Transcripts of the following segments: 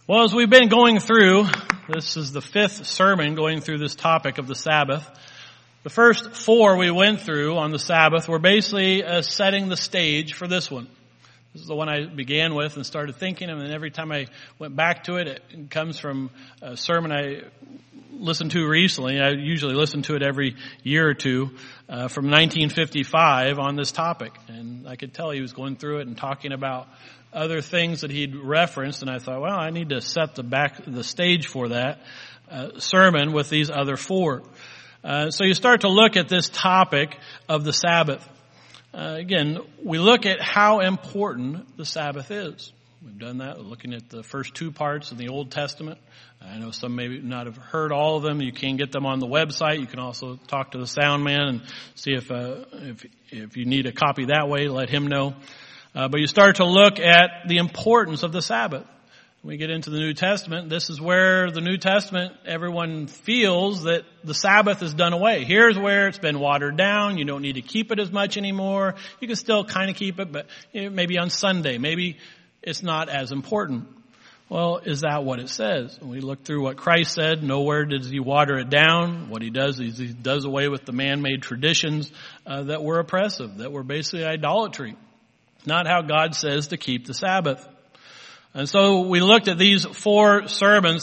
Well, as we've been going through, this is the fifth sermon going through this topic of the Sabbath. The first four we went through on the Sabbath were basically setting the stage for this one. This is the one I began with and started thinking, and then every time I went back to it, it comes from a sermon I listened to recently. I usually listen to it every year or two, from 1955 on this topic. And I could tell he was going through it and talking about other things that he'd referenced, and I thought, well, I need to set the stage for that sermon with these other four. So you start to look at this topic of the Sabbath. Again, we look at how important the Sabbath is. We've done that looking at the first two parts of the Old Testament. I know some may not have heard all of them. You can get them on the website. You can also talk to the sound man and see if you need a copy that way, let him know. But you start to look at the importance of the Sabbath. When we get into the New Testament, this is where the New Testament, everyone feels that the Sabbath is done away. Here's where it's been watered down. You don't need to keep it as much anymore. You can still kind of keep it, but maybe on Sunday. Maybe it's not as important. Well, is that what it says? When we look through what Christ said, nowhere does he water it down. What he does is he does away with the man-made traditions that were oppressive, that were basically idolatry. Not how God says to keep the Sabbath. And so we looked at these four sermons,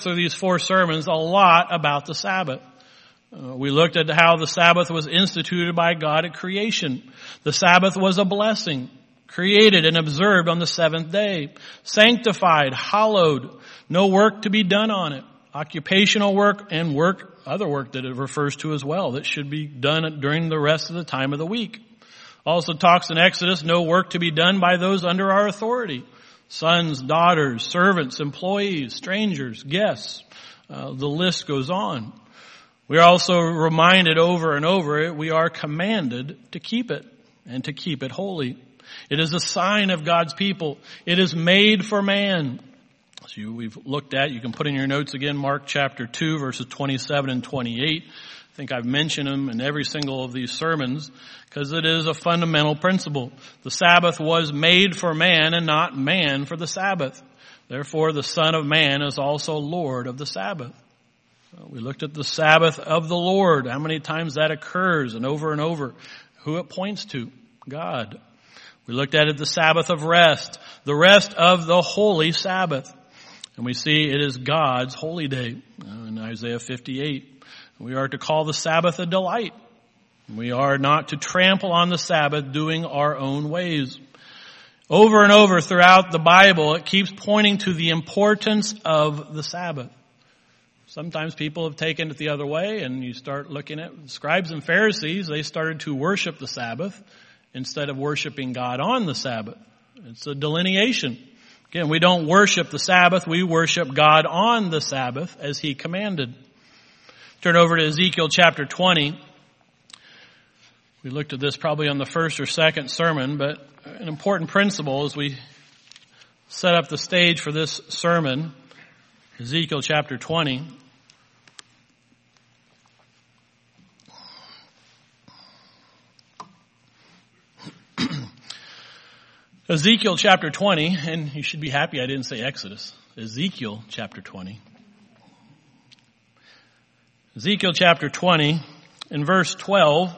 a lot about the Sabbath. We looked at how the Sabbath was instituted by God at creation. The Sabbath was a blessing, created and observed on the seventh day, sanctified, hallowed, no work to be done on it, occupational work and other work that it refers to as well, that should be done during the rest of the time of the week. Also talks in Exodus, no work to be done by those under our authority. Sons, daughters, servants, employees, strangers, guests. The list goes on. We are also reminded over and over, we are commanded to keep it and to keep it holy. It is a sign of God's people. It is made for man. As we've looked at, you can put in your notes again, Mark chapter 2, verses 27 and 28. I think I've mentioned them in every single of these sermons because it is a fundamental principle. The Sabbath was made for man and not man for the Sabbath. Therefore, the Son of Man is also Lord of the Sabbath. We looked at the Sabbath of the Lord, how many times that occurs and over, who it points to, God. We looked at it, the Sabbath of rest, the rest of the holy Sabbath. And we see it is God's holy day in Isaiah 58. We are to call the Sabbath a delight. We are not to trample on the Sabbath doing our own ways. Over and over throughout the Bible, it keeps pointing to the importance of the Sabbath. Sometimes people have taken it the other way, and you start looking at scribes and Pharisees. They started to worship the Sabbath instead of worshiping God on the Sabbath. It's a delineation. Again, we don't worship the Sabbath. We worship God on the Sabbath as He commanded. Turn over to Ezekiel chapter 20. We looked at this probably on the first or second sermon, but an important principle as we set up the stage for this sermon, Ezekiel chapter 20. Ezekiel chapter 20, and you should be happy I didn't say Exodus. Ezekiel chapter 20. Ezekiel chapter 20, in verse 12,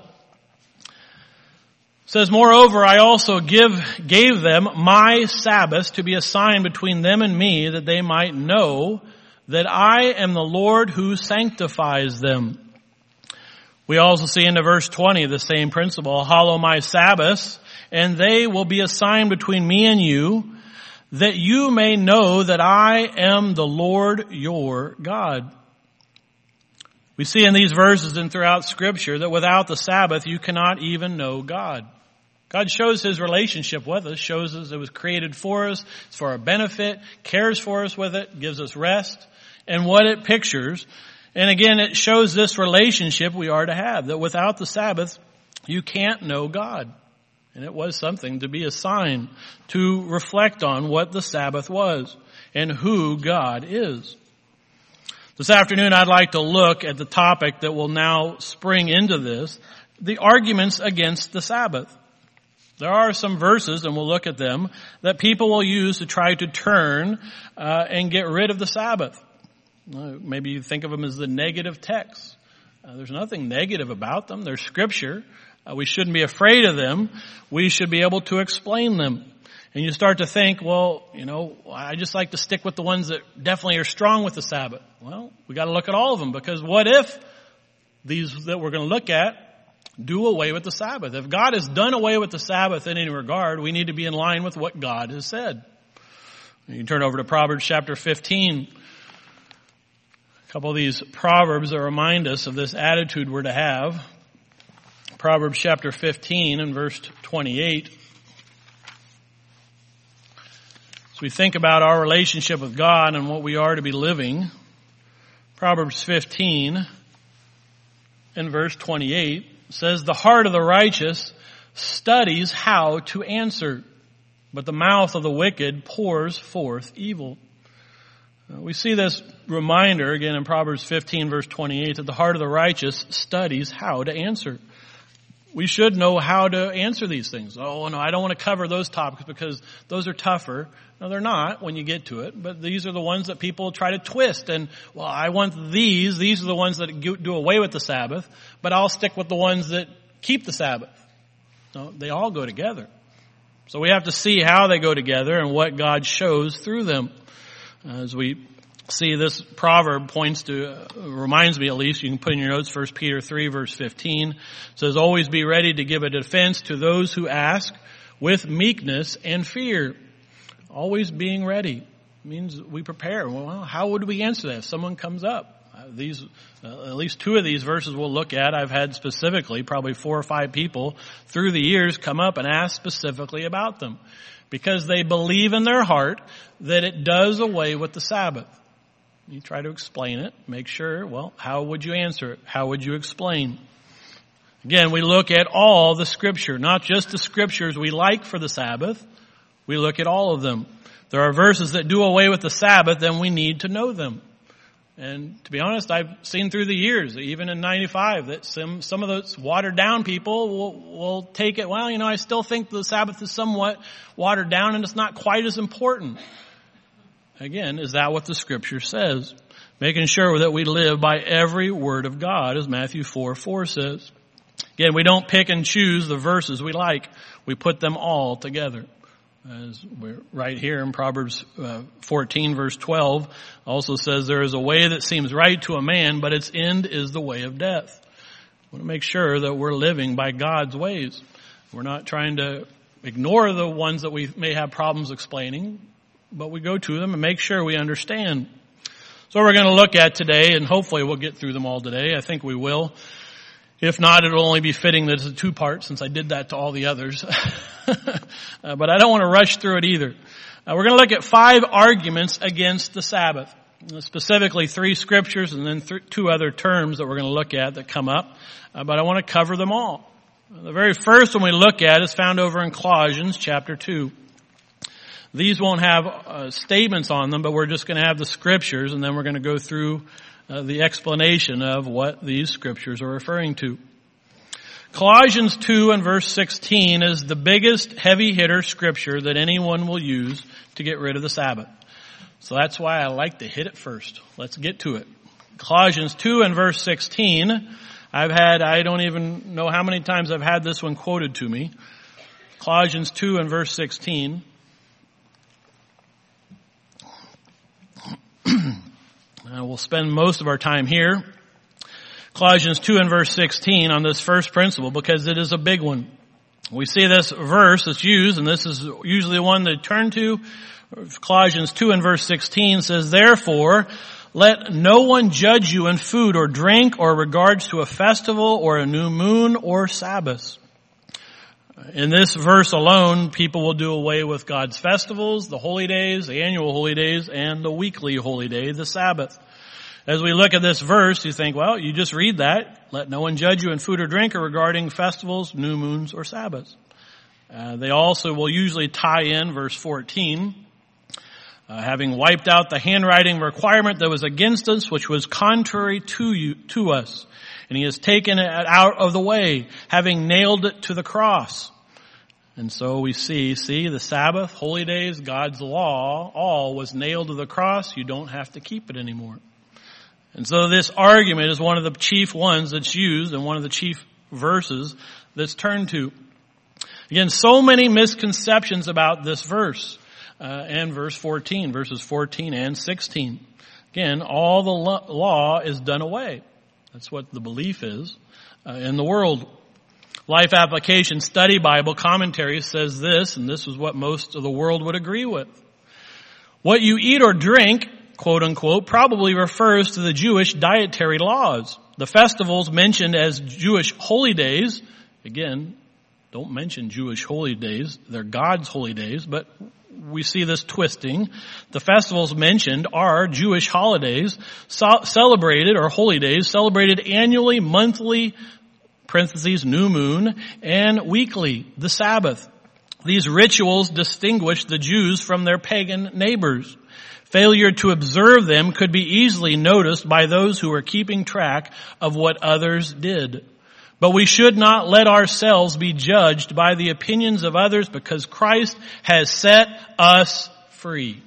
says, Moreover, I also gave them my Sabbaths to be a sign between them and me, that they might know that I am the Lord who sanctifies them. We also see into verse 20 the same principle, hallow my Sabbaths, and they will be a sign between me and you, that you may know that I am the Lord your God. We see in these verses and throughout Scripture that without the Sabbath, you cannot even know God. God shows His relationship with us, shows us it was created for us, it's for our benefit, cares for us with it, gives us rest, and what it pictures. And again, it shows this relationship we are to have, that without the Sabbath, you can't know God. And it was something to be a sign to reflect on what the Sabbath was and who God is. This afternoon, I'd like to look at the topic that will now spring into this, the arguments against the Sabbath. There are some verses, and we'll look at them, that people will use to try to turn and get rid of the Sabbath. Maybe you think of them as the negative texts. There's nothing negative about them. They're Scripture. We shouldn't be afraid of them. We should be able to explain them. And you start to think, well, I just like to stick with the ones that definitely are strong with the Sabbath. Well, we got to look at all of them, because what if these that we're going to look at do away with the Sabbath? If God has done away with the Sabbath in any regard, we need to be in line with what God has said. You can turn over to Proverbs chapter 15. A couple of these proverbs that remind us of this attitude we're to have. Proverbs chapter 15 and verse 28. As we think about our relationship with God and what we are to be living, Proverbs 15 and verse 28 says, "The heart of the righteous studies how to answer, but the mouth of the wicked pours forth evil." We see this reminder again in Proverbs 15 verse 28 that the heart of the righteous studies how to answer. We should know how to answer these things. Oh, no, I don't want to cover those topics because those are tougher. No, they're not when you get to it, but these are the ones that people try to twist. And, well, I want these. These are the ones that do away with the Sabbath, but I'll stick with the ones that keep the Sabbath. No, they all go together. So we have to see how they go together and what God shows through them. As we see, this proverb reminds me at least, you can put in your notes, 1 Peter 3 verse 15. It says, "Always be ready to give a defense to those who ask with meekness and fear." Always being ready means we prepare. Well, how would we answer that if someone comes up? At least two of these verses we'll look at, I've had specifically probably 4 or 5 people through the years come up and ask specifically about them, because they believe in their heart that it does away with the Sabbath. You try to explain it, make sure, well, how would you answer it? How would you explain? Again, we look at all the Scripture, not just the Scriptures we like for the Sabbath. We look at all of them. There are verses that do away with the Sabbath, and we need to know them. And to be honest, I've seen through the years, even in 95, that some of those watered down people will take it, well, I still think the Sabbath is somewhat watered down and it's not quite as important. Again, is that what the Scripture says? Making sure that we live by every word of God, as Matthew 4:4 says. Again, we don't pick and choose the verses we like. We put them all together. As we're right here in Proverbs 14 verse 12 also says, "There is a way that seems right to a man, but its end is the way of death." We want to make sure that we're living by God's ways. We're not trying to ignore the ones that we may have problems explaining, but we go to them and make sure we understand. So we're going to look at today, and hopefully we'll get through them all today. I think we will. If not, it'll only be fitting that it's a 2-part, since I did that to all the others. But I don't want to rush through it either. We're going to look at 5 arguments against the Sabbath. Specifically 3 scriptures and then 2 other terms that we're going to look at that come up. But I want to cover them all. The very first one we look at is found over in Colossians chapter 2. These won't have statements on them, but we're just going to have the scriptures, and then we're going to go through the explanation of what these scriptures are referring to. Colossians 2 and verse 16 is the biggest heavy hitter scripture that anyone will use to get rid of the Sabbath. So that's why I like to hit it first. Let's get to it. Colossians 2 and verse 16. I don't even know how many times I've had this one quoted to me. Colossians 2 and verse 16. We'll spend most of our time here. Colossians 2 and verse 16 on this first principle, because it is a big one. We see this verse that's used, and this is usually the one to turn to. Colossians 2 and verse 16 says, "Therefore, let no one judge you in food or drink or regards to a festival or a new moon or Sabbath." In this verse alone, people will do away with God's festivals, the holy days, the annual holy days, and the weekly holy day, the Sabbath. As we look at this verse, you think, well, you just read that. Let no one judge you in food or drink or regarding festivals, new moons, or Sabbaths. They also will usually tie in verse 14. Having wiped out the handwriting requirement that was against us, which was contrary to us. And he has taken it out of the way, having nailed it to the cross. And so we see the Sabbath, holy days, God's law, all was nailed to the cross. You don't have to keep it anymore. And so this argument is one of the chief ones that's used and one of the chief verses that's turned to. Again, so many misconceptions about this verse and verses 14 and 16. Again, all the law is done away. That's what the belief is in the world. Life Application Study Bible Commentary says this, and this is what most of the world would agree with. What you eat or drink, quote unquote, probably refers to the Jewish dietary laws. The festivals mentioned as Jewish holy days, again, don't mention Jewish holy days, they're God's holy days, but we see this twisting. The festivals mentioned are Jewish holidays, celebrated, or holy days, celebrated annually, monthly, parentheses, new moon, and weekly, the Sabbath. These rituals distinguish the Jews from their pagan neighbors. Failure to observe them could be easily noticed by those who were keeping track of what others did. But we should not let ourselves be judged by the opinions of others because Christ has set us free.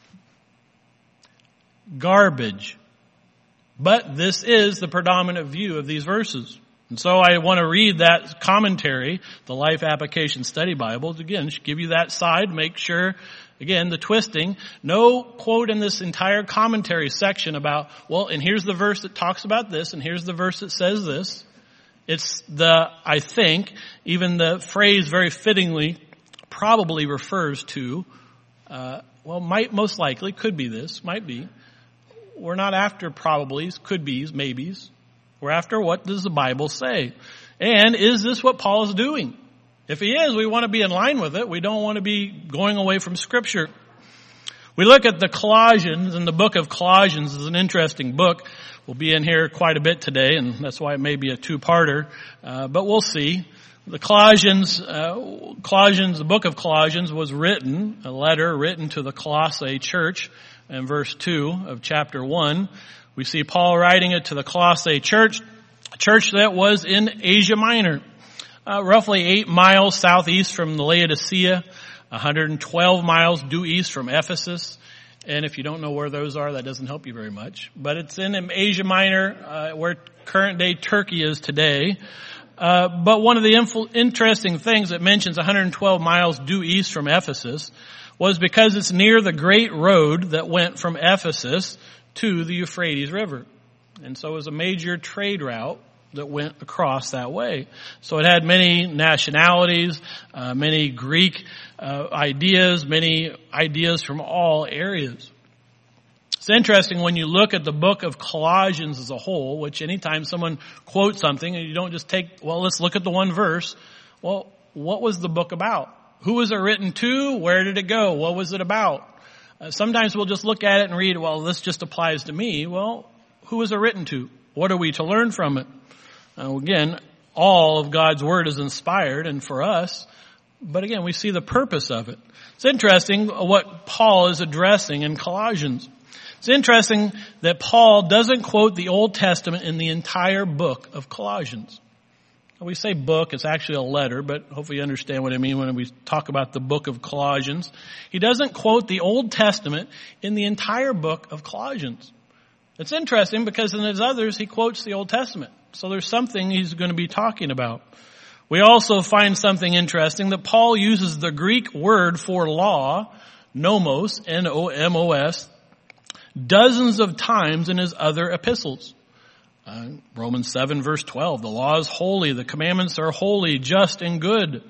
Garbage. But this is the predominant view of these verses. And so I want to read that commentary, the Life Application Study Bible. Again, just give you that side. Make sure, again, the twisting. No quote in this entire commentary section about, well, and here's the verse that talks about this, and here's the verse that says this. It's I think, even the phrase very fittingly probably refers to, most likely, could be this, might be. We're not after probablys, could be's, maybes. We're after what does the Bible say? And is this what Paul is doing? If he is, we want to be in line with it. We don't want to be going away from Scripture. We look at the Colossians, and the book of Colossians is an interesting book. We'll be in here quite a bit today, and that's why it may be a two-parter, but we'll see. The the book of Colossians was written, a letter written to the Colossae church in verse 2 of chapter 1. We see Paul writing it to the Colossae church, a church that was in Asia Minor, roughly 8 miles southeast from the Laodicea, 112 miles due east from Ephesus. And if you don't know where those are, that doesn't help you very much. But it's in Asia Minor, where current day Turkey is today. But one of the interesting things that mentions 112 miles due east from Ephesus was because it's near the great road that went from Ephesus to the Euphrates River. And so it was a major trade route that went across that way. So it had many nationalities, many Greek ideas, many ideas from all areas. It's interesting when you look at the book of Colossians as a whole, which anytime someone quotes something and you don't just take, well, let's look at the one verse. Well, what was the book about? Who was it written to? Where did it go? What was it about? Sometimes we'll just look at it and read, well, this just applies to me. Well, who was it written to? What are we to learn from it? Again, all of God's Word is inspired and for us. But again, we see the purpose of it. It's interesting what Paul is addressing in Colossians. It's interesting that Paul doesn't quote the Old Testament in the entire book of Colossians. We say book, it's actually a letter, but hopefully you understand what I mean when we talk about the book of Colossians. He doesn't quote the Old Testament in the entire book of Colossians. It's interesting because in his others, he quotes the Old Testament. So there's something he's going to be talking about. We also find something interesting that Paul uses the Greek word for law, nomos, N-O-M-O-S, dozens of times in his other epistles. Romans 7 verse 12, the law is holy, the commandments are holy, just, and good.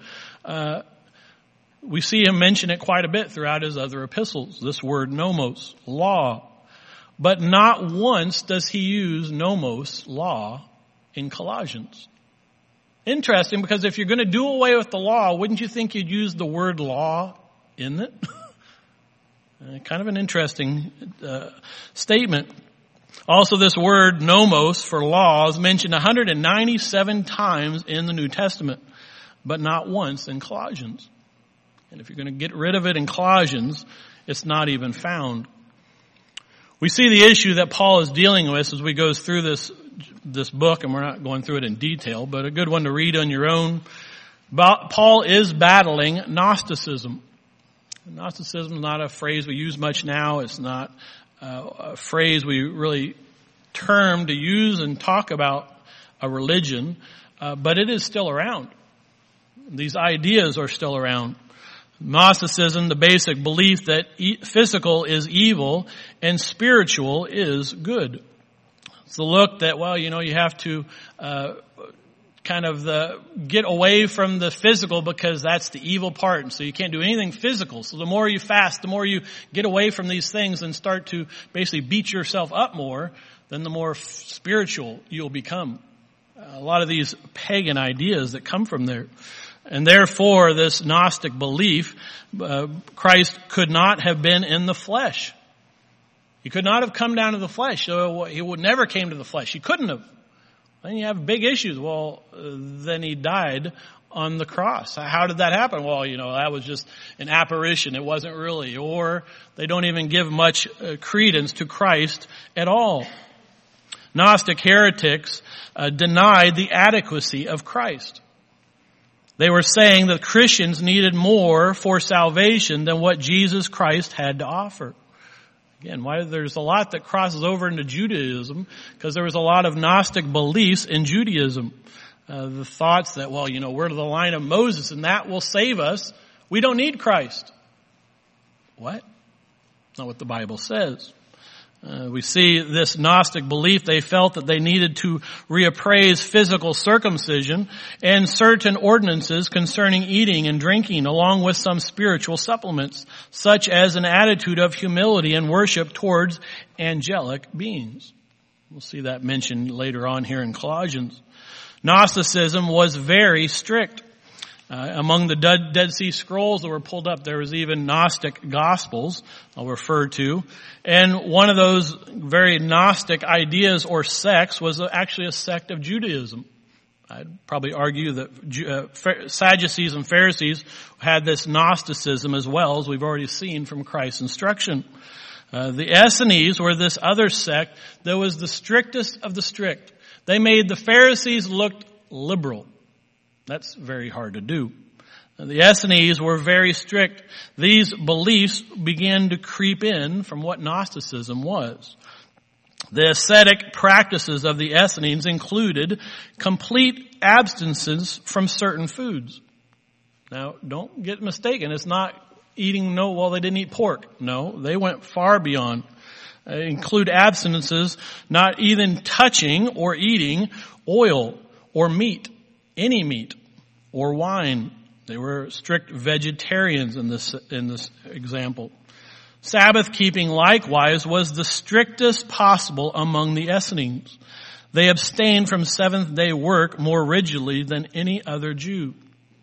We see him mention it quite a bit throughout his other epistles, this word nomos, law. But not once does he use nomos, law, in Colossians. Interesting, because if you're going to do away with the law, wouldn't you think you'd use the word law in it? Kind of an interesting statement. Also, this word nomos for law is mentioned 197 times in the New Testament, but not once in Colossians. And if you're going to get rid of it in Colossians, it's not even found. We see the issue that Paul is dealing with as we go through this book, and we're not going through it in detail, but a good one to read on your own. Paul is battling Gnosticism. Gnosticism is not a phrase we use much now. It's not a phrase we really term to use and talk about a religion, but it is still around. These ideas are still around. Gnosticism, the basic belief that physical is evil and spiritual is good. It's the look that, well, you have to get away from the physical because that's the evil part. And so you can't do anything physical. So the more you fast, the more you get away from these things and start to basically beat yourself up more, then the more spiritual you'll become. A lot of these pagan ideas that come from there. And therefore, this Gnostic belief, Christ could not have been in the flesh. He could not have come down to the flesh. So he would never came to the flesh. He couldn't have. Then you have big issues. Well, then he died on the cross. How did that happen? Well, that was just an apparition. It wasn't really. Or they don't even give much credence to Christ at all. Gnostic heretics denied the adequacy of Christ. They were saying that Christians needed more for salvation than what Jesus Christ had to offer. Again, why there's a lot that crosses over into Judaism, because there was a lot of Gnostic beliefs in Judaism. The thoughts that, we're to the line of Moses and that will save us. We don't need Christ. What? Not what the Bible says. We see this Gnostic belief. They felt that they needed to reappraise physical circumcision and certain ordinances concerning eating and drinking, along with some spiritual supplements, such as an attitude of humility and worship towards angelic beings. We'll see that mentioned later on here in Colossians. Gnosticism was very strict. Among the Dead Sea Scrolls that were pulled up, there was even Gnostic Gospels I'll refer to. And one of those very Gnostic ideas or sects was actually a sect of Judaism. I'd probably argue that Sadducees and Pharisees had this Gnosticism as well, as we've already seen from Christ's instruction. The Essenes were this other sect that was the strictest of the strict. They made the Pharisees look liberal. That's very hard to do. The Essenes were very strict. These beliefs began to creep in from what Gnosticism was. The ascetic practices of the Essenes included complete abstinences from certain foods. Now, don't get mistaken. It's not eating, they didn't eat pork. No, they went far beyond. Include abstinences, not even touching or eating oil or meat, any meat or wine. They were strict vegetarians in this example. Sabbath keeping likewise was the strictest possible among the Essenes. They abstained from seventh-day work more rigidly than any other Jew.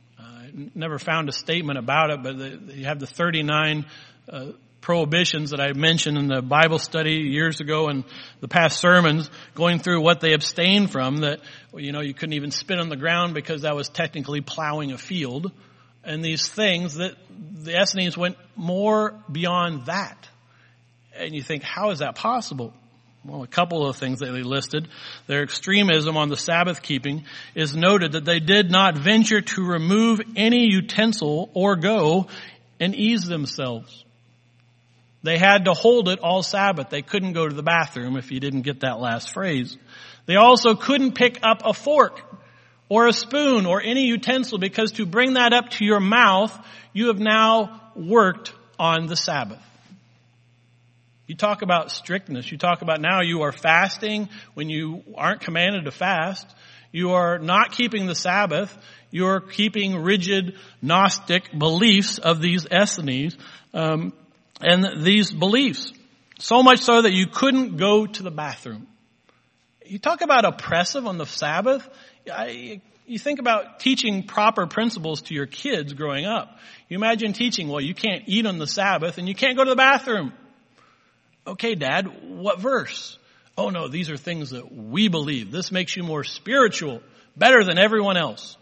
I never found a statement about it, but you have the 39 prohibitions that I mentioned in the Bible study years ago and the past sermons, going through what they abstained from, that, you couldn't even spit on the ground because that was technically plowing a field. And these things that the Essenes went more beyond that. And you think, how is that possible? Well, a couple of things that they listed. Their extremism on the Sabbath keeping is noted that they did not venture to remove any utensil or go and ease themselves. They had to hold it all Sabbath. They couldn't go to the bathroom if you didn't get that last phrase. They also couldn't pick up a fork or a spoon or any utensil, because to bring that up to your mouth, you have now worked on the Sabbath. You talk about strictness. You talk about now you are fasting when you aren't commanded to fast. You are not keeping the Sabbath. You are keeping rigid Gnostic beliefs of these Essenes. And these beliefs, so much so that you couldn't go to the bathroom. You talk about oppressive on the Sabbath. You think about teaching proper principles to your kids growing up. You imagine teaching, you can't eat on the Sabbath and you can't go to the bathroom. Okay, Dad, what verse? Oh no, these are things that we believe. This makes you more spiritual, better than everyone else.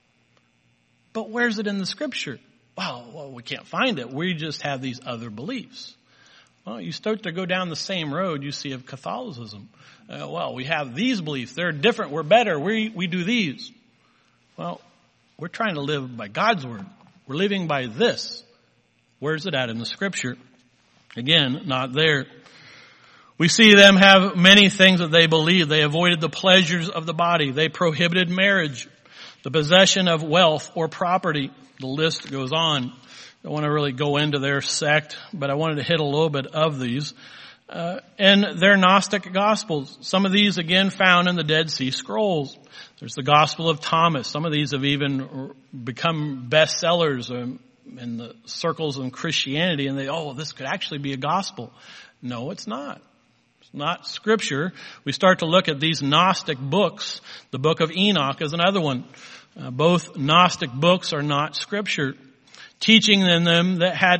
But where's it in the Scripture? Well, we can't find it. We just have these other beliefs. Well, you start to go down the same road you see of Catholicism. We have these beliefs. They're different. We're better. We do these. Well, We're trying to live by God's word. We're living by this. Where's it at in the scripture? Again, not there. We see them have many things that they believe. They avoided the pleasures of the body. They prohibited marriage, the possession of wealth or property. The list goes on. I don't want to really go into their sect, but I wanted to hit a little bit of these. And their Gnostic Gospels. Some of these, again, found in the Dead Sea Scrolls. There's the Gospel of Thomas. Some of these have even become bestsellers in the circles of Christianity. And this could actually be a gospel. No, it's not. It's not Scripture. We start to look at these Gnostic books. The book of Enoch is another one. Both Gnostic books are not Scripture. Teaching in them that had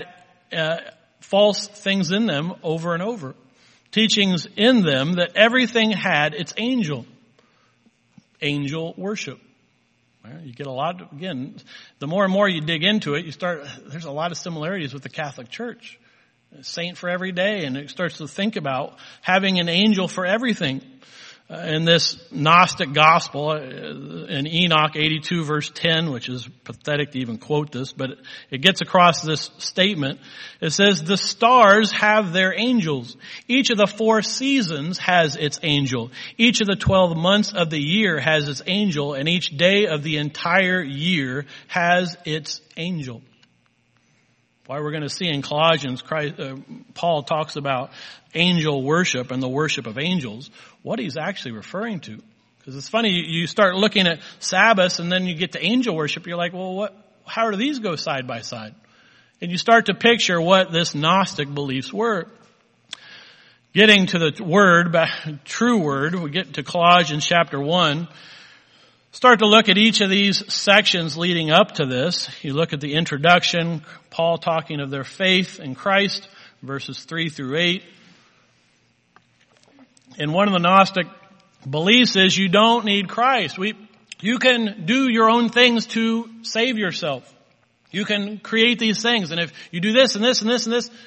false things in them over and over. Teachings in them that everything had its angel. Angel worship. You get a lot, again, the more and more you dig into it, there's a lot of similarities with the Catholic Church. A saint for every day, and it starts to think about having an angel for everything. In this Gnostic gospel, in Enoch 82 verse 10, which is pathetic to even quote this, but it gets across this statement. It says, the stars have their angels. Each of the 4 seasons has its angel. Each of the 12 months of the year has its angel, and each day of the entire year has its angel. Why we're going to see in Colossians, Paul talks about angel worship and the worship of angels, what he's actually referring to. Because it's funny, you start looking at Sabbaths and then you get to angel worship, you're like, well, how do these go side by side? And you start to picture what this Gnostic beliefs were. Getting to the word, true word, we get to Colossians chapter 1. Start to look at each of these sections leading up to this. You look at the introduction, Paul talking of their faith in Christ, verses 3 through 8. And one of the Gnostic beliefs is you don't need Christ. You can do your own things to save yourself. You can create these things. And if you do this and this and this and this,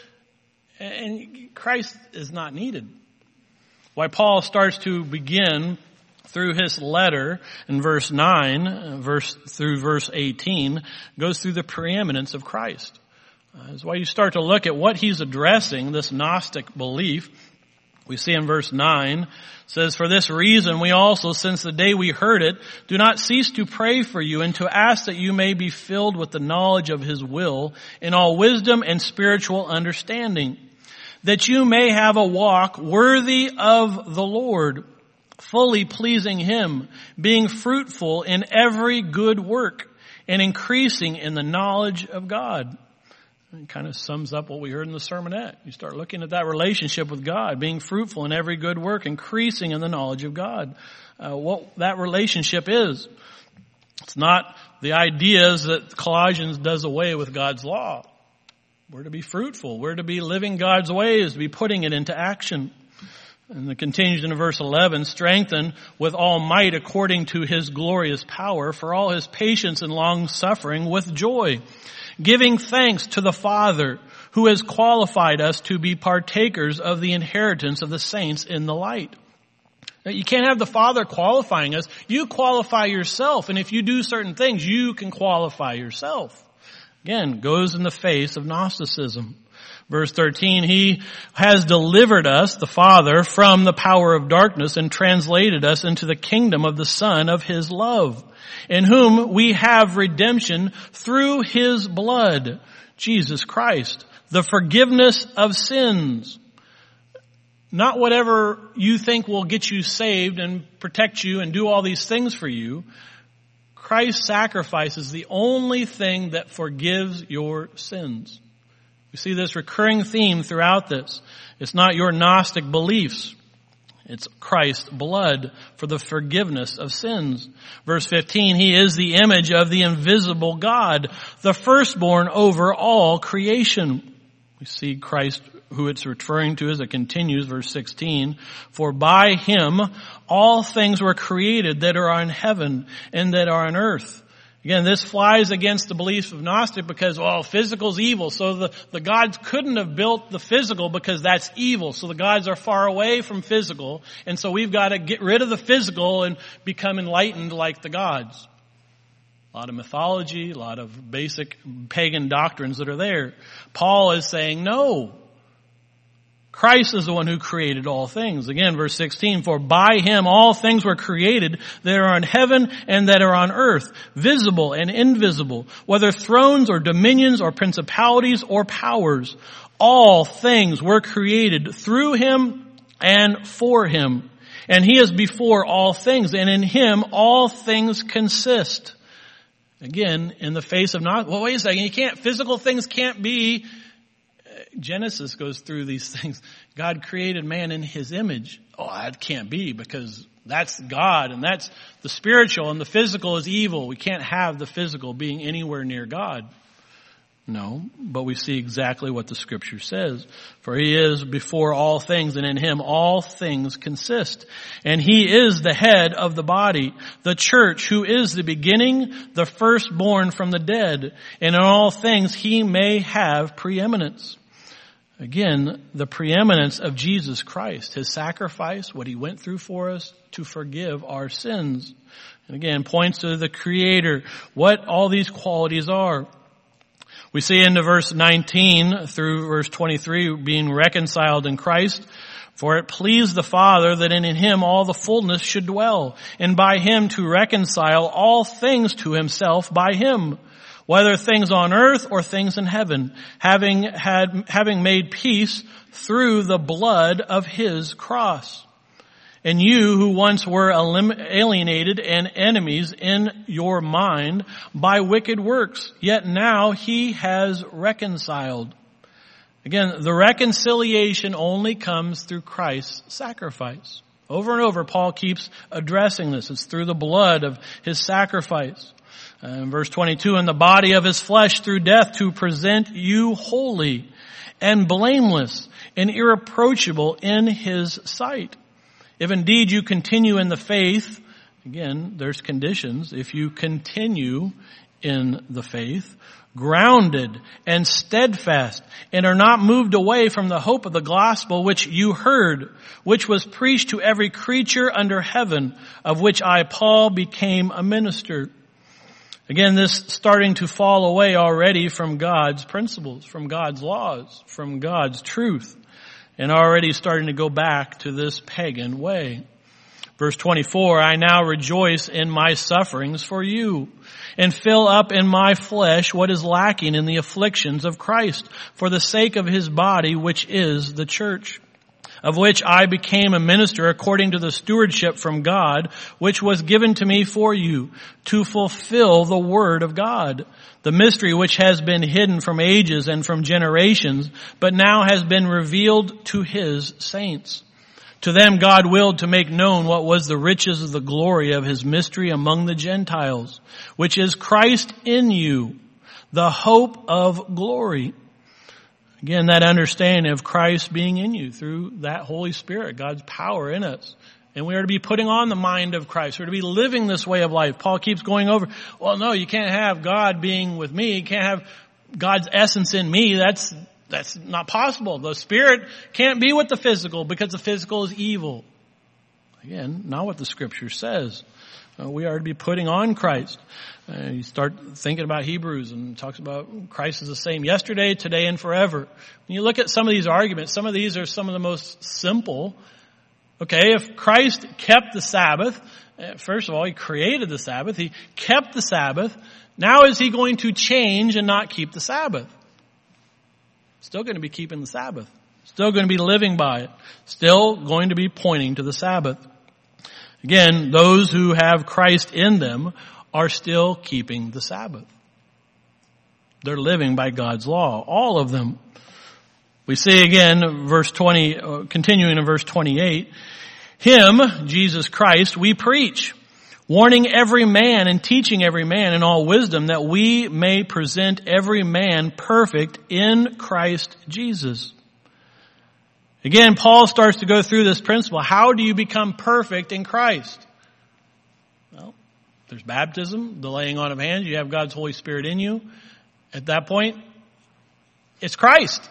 and Christ is not needed. Why Paul starts to begin through his letter in verse 9, through verse 18, goes through the preeminence of Christ. That's why you start to look at what he's addressing, this Gnostic belief. We see in verse 9, it says, for this reason we also, since the day we heard it, do not cease to pray for you and to ask that you may be filled with the knowledge of his will in all wisdom and spiritual understanding, that you may have a walk worthy of the Lord, fully pleasing him, being fruitful in every good work and increasing in the knowledge of God. It kind of sums up what we heard in the sermonette. You start looking at that relationship with God, being fruitful in every good work, increasing in the knowledge of God. What that relationship is. It's not the ideas that Colossians does away with God's law. We're to be fruitful. We're to be living God's ways, to be putting it into action. And it continues in verse 11, strengthen with all might according to his glorious power for all his patience and long suffering with joy, giving thanks to the Father who has qualified us to be partakers of the inheritance of the saints in the light. Now, you can't have the Father qualifying us. You qualify yourself. And if you do certain things, you can qualify yourself. Again, goes in the face of Gnosticism. Verse 13, he has delivered us, the Father, from the power of darkness and translated us into the kingdom of the Son of his love, in whom we have redemption through his blood, Jesus Christ, the forgiveness of sins. Not whatever you think will get you saved and protect you and do all these things for you. Christ's sacrifice is the only thing that forgives your sins. We see this recurring theme throughout this. It's not your Gnostic beliefs. It's Christ's blood for the forgiveness of sins. Verse 15, he is the image of the invisible God, the firstborn over all creation. We see Christ, who it's referring to as it continues, verse 16, for by him all things were created that are in heaven and that are on earth. Again, this flies against the beliefs of Gnostic because, physical's evil. So the gods couldn't have built the physical because that's evil. So the gods are far away from physical. And so we've got to get rid of the physical and become enlightened like the gods. A lot of mythology, a lot of basic pagan doctrines that are there. Paul is saying, no. Christ is the one who created all things. Again, verse 16, for by him all things were created that are in heaven and that are on earth, visible and invisible, whether thrones or dominions or principalities or powers. All things were created through him and for him. And he is before all things, and in him all things consist. Again, in the face of not, well, wait a second, physical things can't be. Genesis goes through these things. God created man in his image. Oh, that can't be, because that's God, and that's the spiritual, and the physical is evil. We can't have the physical being anywhere near God. No, but we see exactly what the scripture says. For he is before all things, and in him all things consist. And he is the head of the body, the church, who is the beginning, the firstborn from the dead. And in all things he may have preeminence. Again, the preeminence of Jesus Christ, his sacrifice, what he went through for us to forgive our sins. And again, points to the Creator, what all these qualities are. We see into verse 19 through verse 23, being reconciled in Christ. For it pleased the Father that in him all the fullness should dwell, and by him to reconcile all things to himself by him, whether things on earth or things in heaven, having made peace through the blood of his cross. And you who once were alienated and enemies in your mind by wicked works, yet now he has reconciled. Again, the reconciliation only comes through Christ's sacrifice. Over and over, Paul keeps addressing this. It's through the blood of his sacrifice. In verse 22, in the body of his flesh through death to present you holy and blameless and irreproachable in his sight. If indeed you continue in the faith, again, there's conditions. If you continue in the faith, grounded and steadfast, and are not moved away from the hope of the gospel which you heard, which was preached to every creature under heaven, of which I, Paul, became a minister. Again, this starting to fall away already from God's principles, from God's laws, from God's truth, and already starting to go back to this pagan way. Verse 24, I now rejoice in my sufferings for you, and fill up in my flesh what is lacking in the afflictions of Christ, for the sake of his body, which is the church, of which I became a minister according to the stewardship from God, which was given to me for you, to fulfill the word of God, the mystery which has been hidden from ages and from generations, but now has been revealed to his saints. To them God willed to make known what was the riches of the glory of his mystery among the Gentiles, which is Christ in you, the hope of glory. Again, that understanding of Christ being in you through that Holy Spirit, God's power in us. And we are to be putting on the mind of Christ. We're to be living this way of life. Paul keeps going over, well, no, you can't have God being with me. You can't have God's essence in me. That's not possible. The Spirit can't be with the physical because the physical is evil. Again, not what the Scripture says. We are to be putting on Christ. You start thinking about Hebrews and it talks about Christ is the same yesterday, today, and forever. When you look at some of these arguments, some of these are some of the most simple. Okay, if Christ kept the Sabbath, first of all, he created the Sabbath, he kept the Sabbath, now is he going to change and not keep the Sabbath? Still going to be keeping the Sabbath. Still going to be living by it. Still going to be pointing to the Sabbath. Again, those who have Christ in them are still keeping the Sabbath. They're living by God's law. All of them. We see again, verse 20, continuing in verse 28, him, Jesus Christ, we preach, warning every man and teaching every man in all wisdom, that we may present every man perfect in Christ Jesus. Again, Paul starts to go through this principle. How do you become perfect in Christ? Well, there's baptism, the laying on of hands. You have God's Holy Spirit in you. At that point, it's Christ.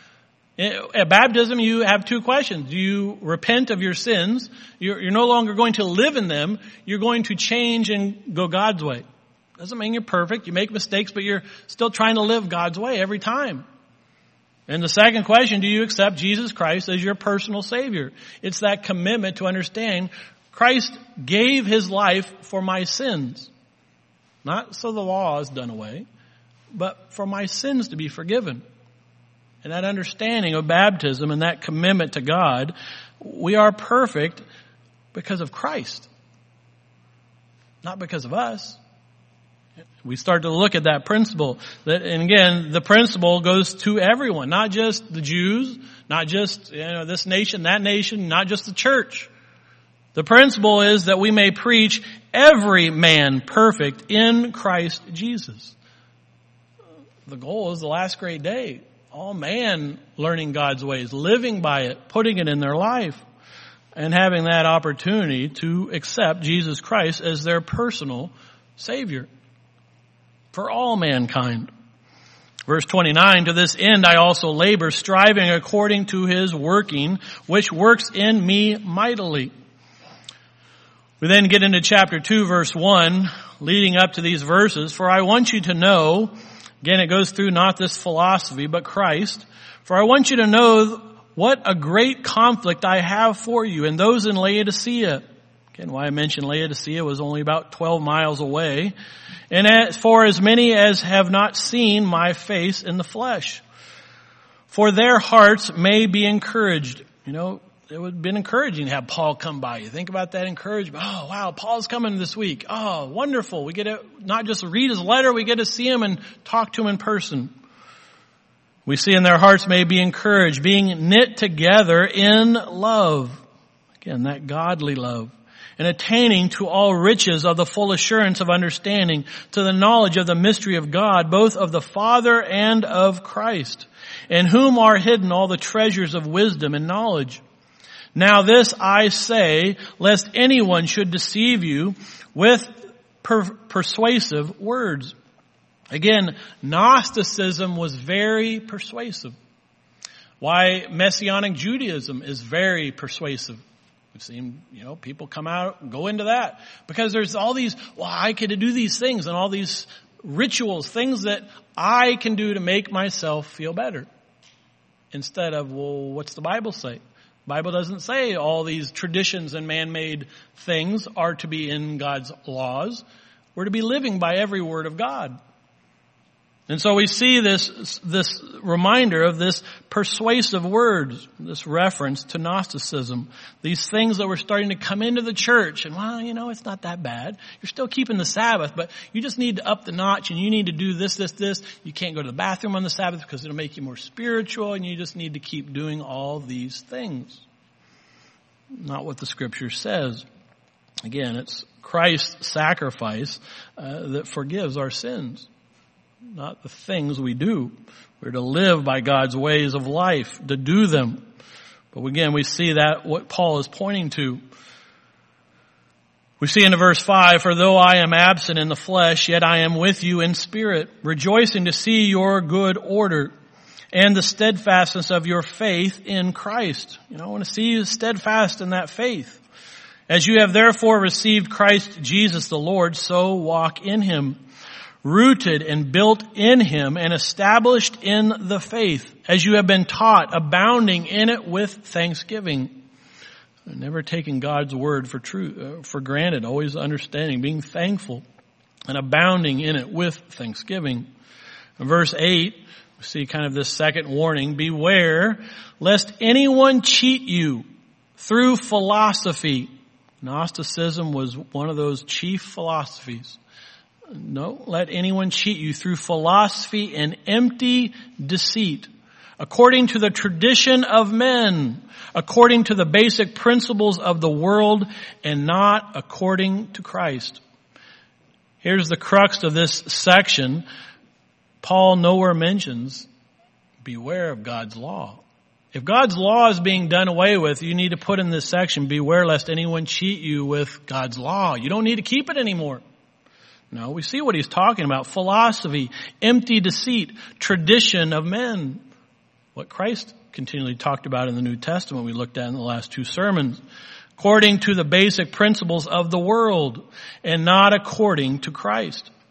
At baptism, you have two questions. Do you repent of your sins? You're no longer going to live in them. You're going to change and go God's way. Doesn't mean you're perfect. You make mistakes, but you're still trying to live God's way every time. And the second question, do you accept Jesus Christ as your personal Savior? It's that commitment to understand Christ gave His life for my sins. Not so the law is done away, but for my sins to be forgiven. And that understanding of baptism and that commitment to God, we are perfect because of Christ. Not because of us. We start to look at that principle. And again, the principle goes to everyone, not just the Jews, not just this nation, that nation, not just the church. The principle is that we may preach every man perfect in Christ Jesus. The goal is the last great day. All man learning God's ways, living by it, putting it in their life, and having that opportunity to accept Jesus Christ as their personal Savior for all mankind. Verse 29, to this end I also labor, striving according to His working, which works in me mightily. We then get into chapter 2, verse 1, leading up to these verses. For I want you to know, again it goes through not this philosophy, but Christ. For I want you to know what a great conflict I have for you and those in Laodicea. Again, why I mentioned Laodicea was only about 12 miles away. And as for as many as have not seen my face in the flesh. For their hearts may be encouraged. It would have been encouraging to have Paul come by. You think about that encouragement. Oh, wow, Paul's coming this week. Oh, wonderful. We get to not just read his letter, we get to see him and talk to him in person. We see in their hearts may be encouraged, being knit together in love. Again, that godly love. And attaining to all riches of the full assurance of understanding, to the knowledge of the mystery of God, both of the Father and of Christ, in whom are hidden all the treasures of wisdom and knowledge. Now this I say, lest anyone should deceive you with persuasive words. Again, Gnosticism was very persuasive. Why Messianic Judaism is very persuasive. We've seen, people come out and go into that. Because there's all these, I could do these things and all these rituals, things that I can do to make myself feel better. Instead of, what's the Bible say? The Bible doesn't say all these traditions and man-made things are to be in God's laws. We're to be living by every word of God. And so we see this reminder of this persuasive words, this reference to Gnosticism. These things that were starting to come into the church. And it's not that bad. You're still keeping the Sabbath, but you just need to up the notch and you need to do this. You can't go to the bathroom on the Sabbath because it'll make you more spiritual, and you just need to keep doing all these things. Not what the Scripture says. Again, it's Christ's sacrifice that forgives our sins. Not the things we do. We're to live by God's ways of life, to do them. But again, we see that what Paul is pointing to. We see in verse 5, for though I am absent in the flesh, yet I am with you in spirit, rejoicing to see your good order and the steadfastness of your faith in Christ. I want to see you steadfast in that faith. As you have therefore received Christ Jesus the Lord, so walk in Him, rooted and built in Him and established in the faith, as you have been taught, abounding in it with thanksgiving. Never taking God's word for granted, always understanding, being thankful and abounding in it with thanksgiving. In verse 8, we see kind of this second warning, beware lest anyone cheat you through philosophy. Gnosticism was one of those chief philosophies. No, let anyone cheat you through philosophy and empty deceit, according to the tradition of men, according to the basic principles of the world, and not according to Christ. Here's the crux of this section. Paul nowhere mentions, beware of God's law. If God's law is being done away with, you need to put in this section, beware lest anyone cheat you with God's law. You don't need to keep it anymore. No, we see what he's talking about. Philosophy, empty deceit, tradition of men. What Christ continually talked about in the New Testament, we looked at in the last two sermons. According to the basic principles of the world and not according to Christ.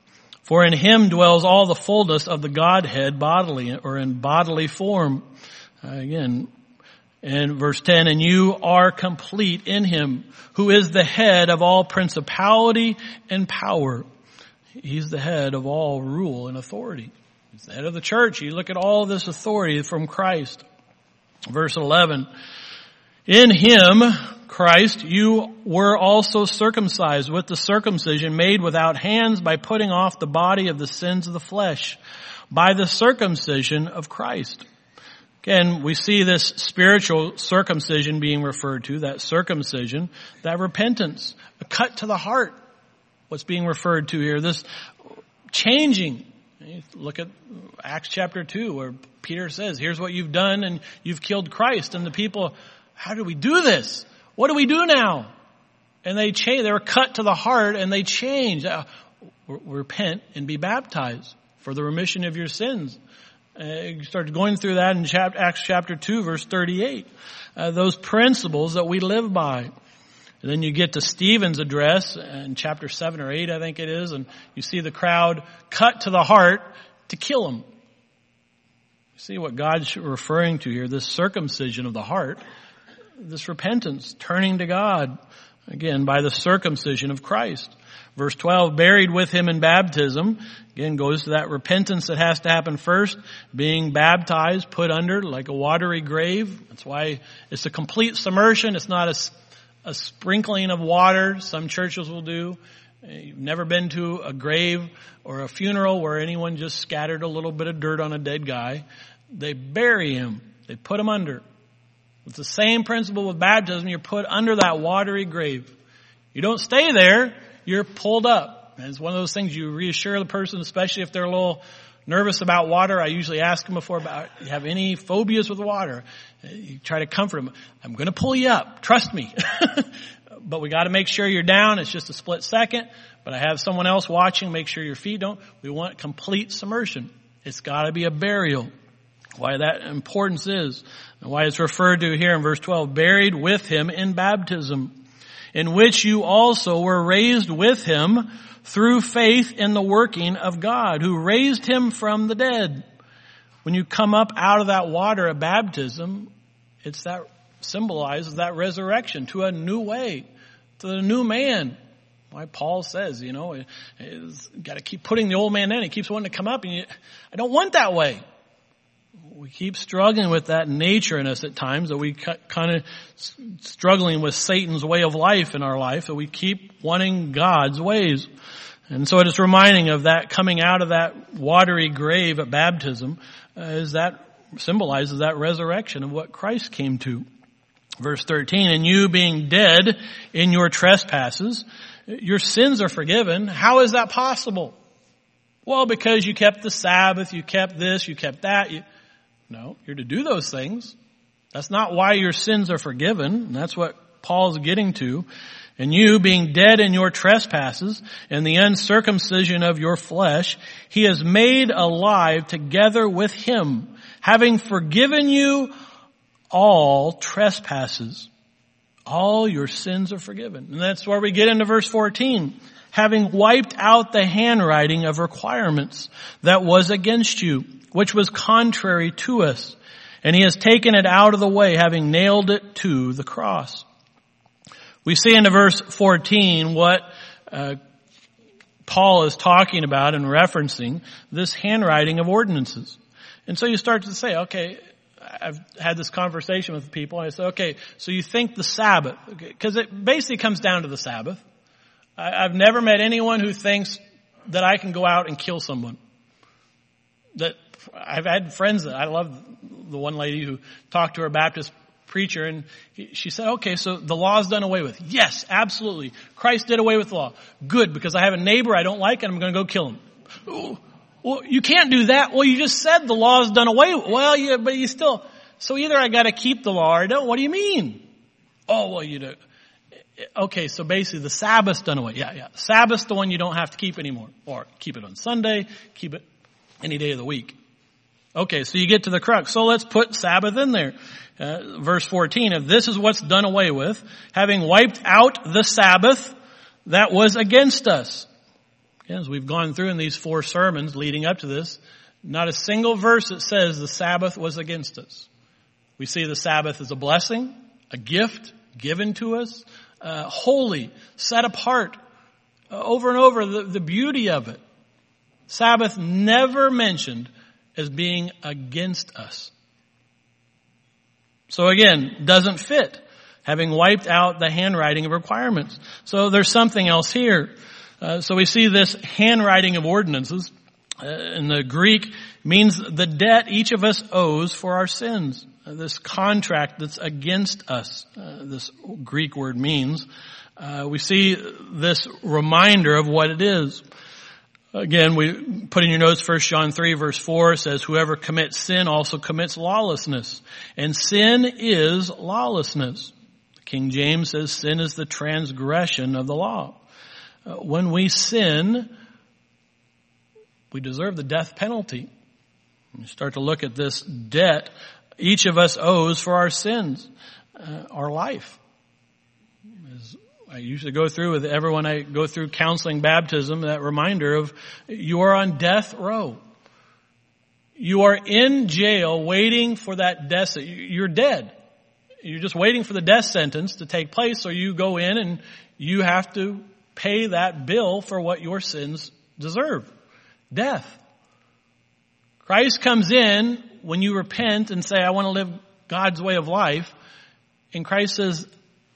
For in him dwells all the fullness of the Godhead bodily, or in bodily form. Again, in verse 10, and you are complete in him, who is the head of all principality and power. He's the head of all rule and authority. He's the head of the church. You look at all this authority from Christ. Verse 11, in him, Christ, you were also circumcised with the circumcision made without hands by putting off the body of the sins of the flesh by the circumcision of Christ. Again, we see this spiritual circumcision being referred to, that circumcision, that repentance, a cut to the heart. What's being referred to here, this changing. Look at Acts chapter 2 where Peter says, here's what you've done and you've killed Christ. And the people, how do we do this? What do we do now? And they change. They were cut to the heart and they change. Repent and be baptized for the remission of your sins. You start going through that in Acts chapter 2, verse 38. Those principles that we live by. And then you get to Stephen's address in chapter 7 or 8, I think it is, and you see the crowd cut to the heart to kill him. You see what God's referring to here, this circumcision of the heart, this repentance, turning to God, again, by the circumcision of Christ. Verse 12, buried with him in baptism, again, goes to that repentance that has to happen first, being baptized, put under like a watery grave. That's why it's a complete submersion. It's not a sprinkling of water some churches will do. You've never been to a grave or a funeral where anyone just scattered a little bit of dirt on a dead guy. They bury him. They put him under. It's the same principle with baptism. You're put under that watery grave. You don't stay there. You're pulled up. And it's one of those things you reassure the person, especially if they're a little nervous about water. I usually ask them before about, you have any phobias with water? You try to comfort them. I'm going to pull you up. Trust me. But we got to make sure you're down. It's just a split second. But I have someone else watching. Make sure your feet don't. We want complete submersion. It's got to be a burial. Why that importance is. And why it's referred to here in verse 12. Buried with him in baptism, in which you also were raised with him through faith in the working of God, who raised him from the dead. When you come up out of that water of baptism, it's that symbolizes that resurrection to a new way, to the new man. Why Paul says, got to keep putting the old man in. He keeps wanting to come up, and I don't want that way. We keep struggling with that nature in us at times, that we kind of struggling with Satan's way of life in our life, that we keep wanting God's ways. And so it is reminding of that coming out of that watery grave at baptism, is that symbolizes that resurrection of what Christ came to. Verse 13, and you being dead in your trespasses, your sins are forgiven. How is that possible? Well, because you kept the Sabbath, you kept this, you kept that. No, you're to do those things. That's not why your sins are forgiven. And that's what Paul's getting to. And you, being dead in your trespasses and the uncircumcision of your flesh, he has made alive together with him, having forgiven you all trespasses. All your sins are forgiven. And that's where we get into verse 14. Having wiped out the handwriting of requirements that was against you, which was contrary to us. And he has taken it out of the way, having nailed it to the cross. We see in verse 14 what Paul is talking about and referencing, this handwriting of ordinances. And so you start to say, okay, I've had this conversation with people. And I say, okay, so you think the Sabbath, because it basically comes down to the Sabbath. I've never met anyone who thinks that I can go out and kill someone. That I've had friends that I love, the one lady who talked to her Baptist preacher, and she said, okay, so the law's done away with. Yes, absolutely. Christ did away with the law. Good, because I have a neighbor I don't like and I'm going to go kill him. Ooh, well, you can't do that. Well, you just said the law's done away with. Well, yeah, but you still, so either I got to keep the law or I don't. What do you mean? Oh, well, you do. Okay, so basically the Sabbath's done away. Yeah. Sabbath's the one you don't have to keep anymore. Or keep it on Sunday, keep it any day of the week. Okay, so you get to the crux. So let's put Sabbath in there. Verse 14, if this is what's done away with, having wiped out the Sabbath that was against us. As we've gone through in these 4 sermons leading up to this, not a single verse that says the Sabbath was against us. We see the Sabbath as a blessing, a gift given to us, holy, set apart. Over and over, the beauty of it. Sabbath never mentioned as being against us. So again, doesn't fit, having wiped out the handwriting of requirements. So there's something else here. So we see this handwriting of ordinances in the Greek means the debt each of us owes for our sins. This contract that's against us, this Greek word means. We see this reminder of what it is. Again, we put in your notes 1 John 3 verse 4 says, whoever commits sin also commits lawlessness. And sin is lawlessness. King James says sin is the transgression of the law. When we sin, we deserve the death penalty. You start to look at this debt each of us owes for our sins, our life. As I usually go through with everyone I go through counseling baptism, that reminder of you are on death row. You are in jail waiting for that death. You're dead. You're just waiting for the death sentence to take place, so you go in and you have to pay that bill for what your sins deserve. Death. Christ comes in when you repent and say, I want to live God's way of life. And Christ says,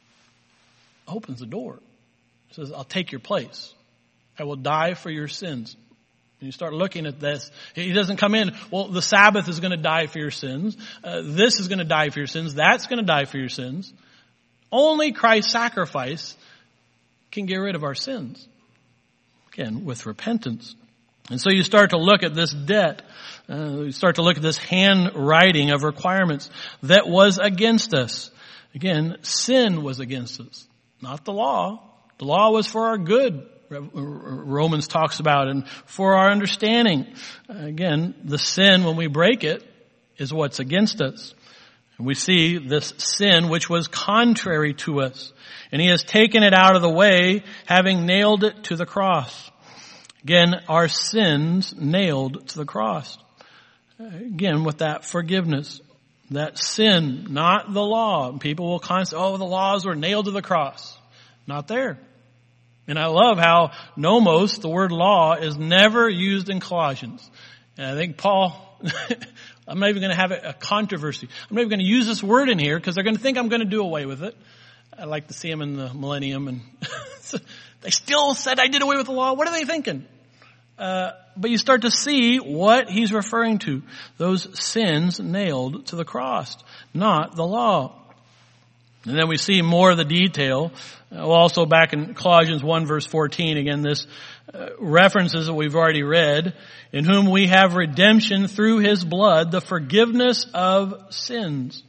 opens the door. He says, I'll take your place. I will die for your sins. And you start looking at this. He doesn't come in, well, the Sabbath is going to die for your sins. This is going to die for your sins. That's going to die for your sins. Only Christ's sacrifice can get rid of our sins. Again, with repentance. And so you start to look at this debt. You start to look at this handwriting of requirements that was against us. Again, sin was against us, not the law. The law was for our good, Romans talks about, and for our understanding. Again, the sin, when we break it, is what's against us. And we see this sin which was contrary to us. And he has taken it out of the way, having nailed it to the cross. Again, our sins nailed to the cross. Again, with that forgiveness, that sin, not the law. People will constantly, the laws were nailed to the cross. Not there. And I love how nomos, the word law, is never used in Colossians. And I think Paul, I'm not even going to have a controversy. I'm not even going to use this word in here because they're going to think I'm going to do away with it. I like to see them in the millennium, and they still said I did away with the law. What are they thinking? But you start to see what he's referring to. Those sins nailed to the cross, not the law. And then we see more of the detail. Also back in Colossians 1 verse 14, again, this references that we've already read, in whom we have redemption through his blood, the forgiveness of sins.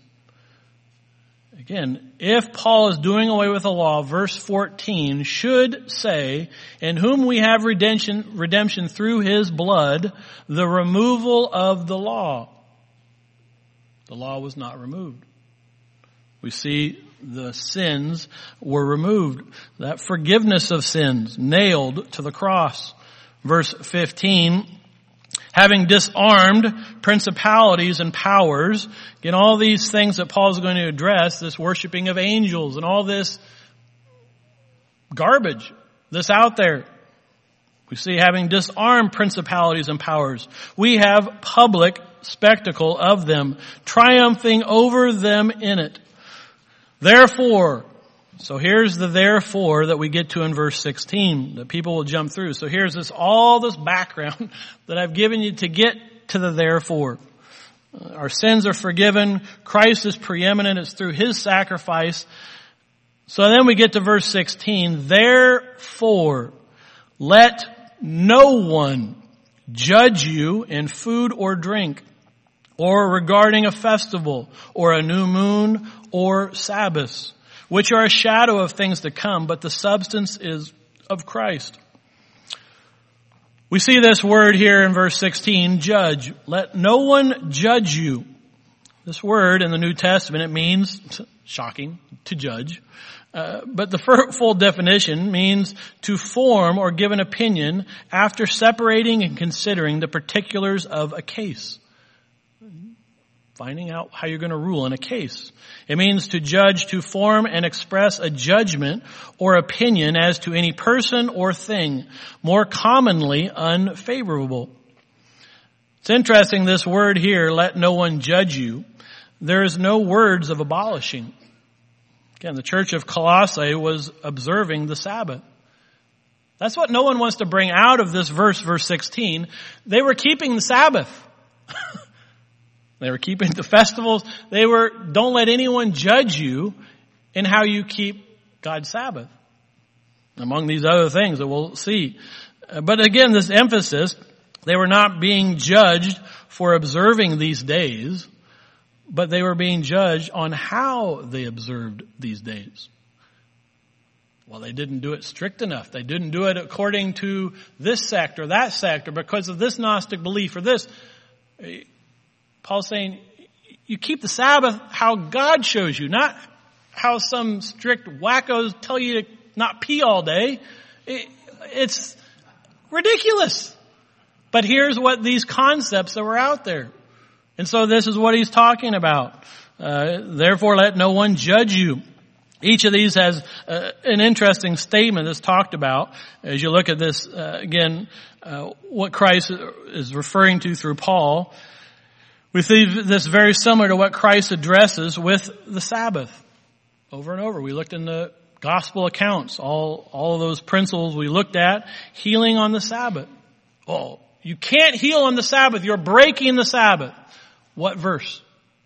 Again, if Paul is doing away with the law, verse 14 should say, in whom we have redemption through his blood, the removal of the law. The law was not removed. We see the sins were removed. That forgiveness of sins nailed to the cross. Verse 15, having disarmed principalities and powers, again, all these things that Paul is going to address, this worshiping of angels and all this garbage that's out there. We see having disarmed principalities and powers, we have public spectacle of them, triumphing over them in it. Therefore, so here's the therefore that we get to in verse 16 that people will jump through. So here's all this background that I've given you to get to the therefore. Our sins are forgiven. Christ is preeminent. It's through his sacrifice. So then we get to verse 16. Therefore, let no one judge you in food or drink, or regarding a festival, or a new moon, or Sabbaths, which are a shadow of things to come, but the substance is of Christ. We see this word here in verse 16, judge. Let no one judge you. This word in the New Testament, it means, shocking, to judge. But the full definition means to form or give an opinion after separating and considering the particulars of a case. Finding out how you're going to rule in a case. It means to judge, to form and express a judgment or opinion as to any person or thing, more commonly unfavorable. It's interesting, this word here, let no one judge you. There is no words of abolishing. Again, the church of Colossae was observing the Sabbath. That's what no one wants to bring out of this verse 16. They were keeping the Sabbath. They were keeping the festivals. Don't let anyone judge you in how you keep God's Sabbath. Among these other things that we'll see. But again, this emphasis, they were not being judged for observing these days, but they were being judged on how they observed these days. Well, they didn't do it strict enough. They didn't do it according to this sect or that sect or because of this Gnostic belief or this. Paul's saying, you keep the Sabbath how God shows you, not how some strict wackos tell you to not pee all day. It's ridiculous. But here's what these concepts that were out there. And so this is what he's talking about. Therefore, let no one judge you. Each of these has an interesting statement that's talked about. As you look at this, again, what Christ is referring to through Paul, we see this very similar to what Christ addresses with the Sabbath. Over and over. We looked in the gospel accounts, all of those principles we looked at, healing on the Sabbath. Oh, you can't heal on the Sabbath. You're breaking the Sabbath. What verse?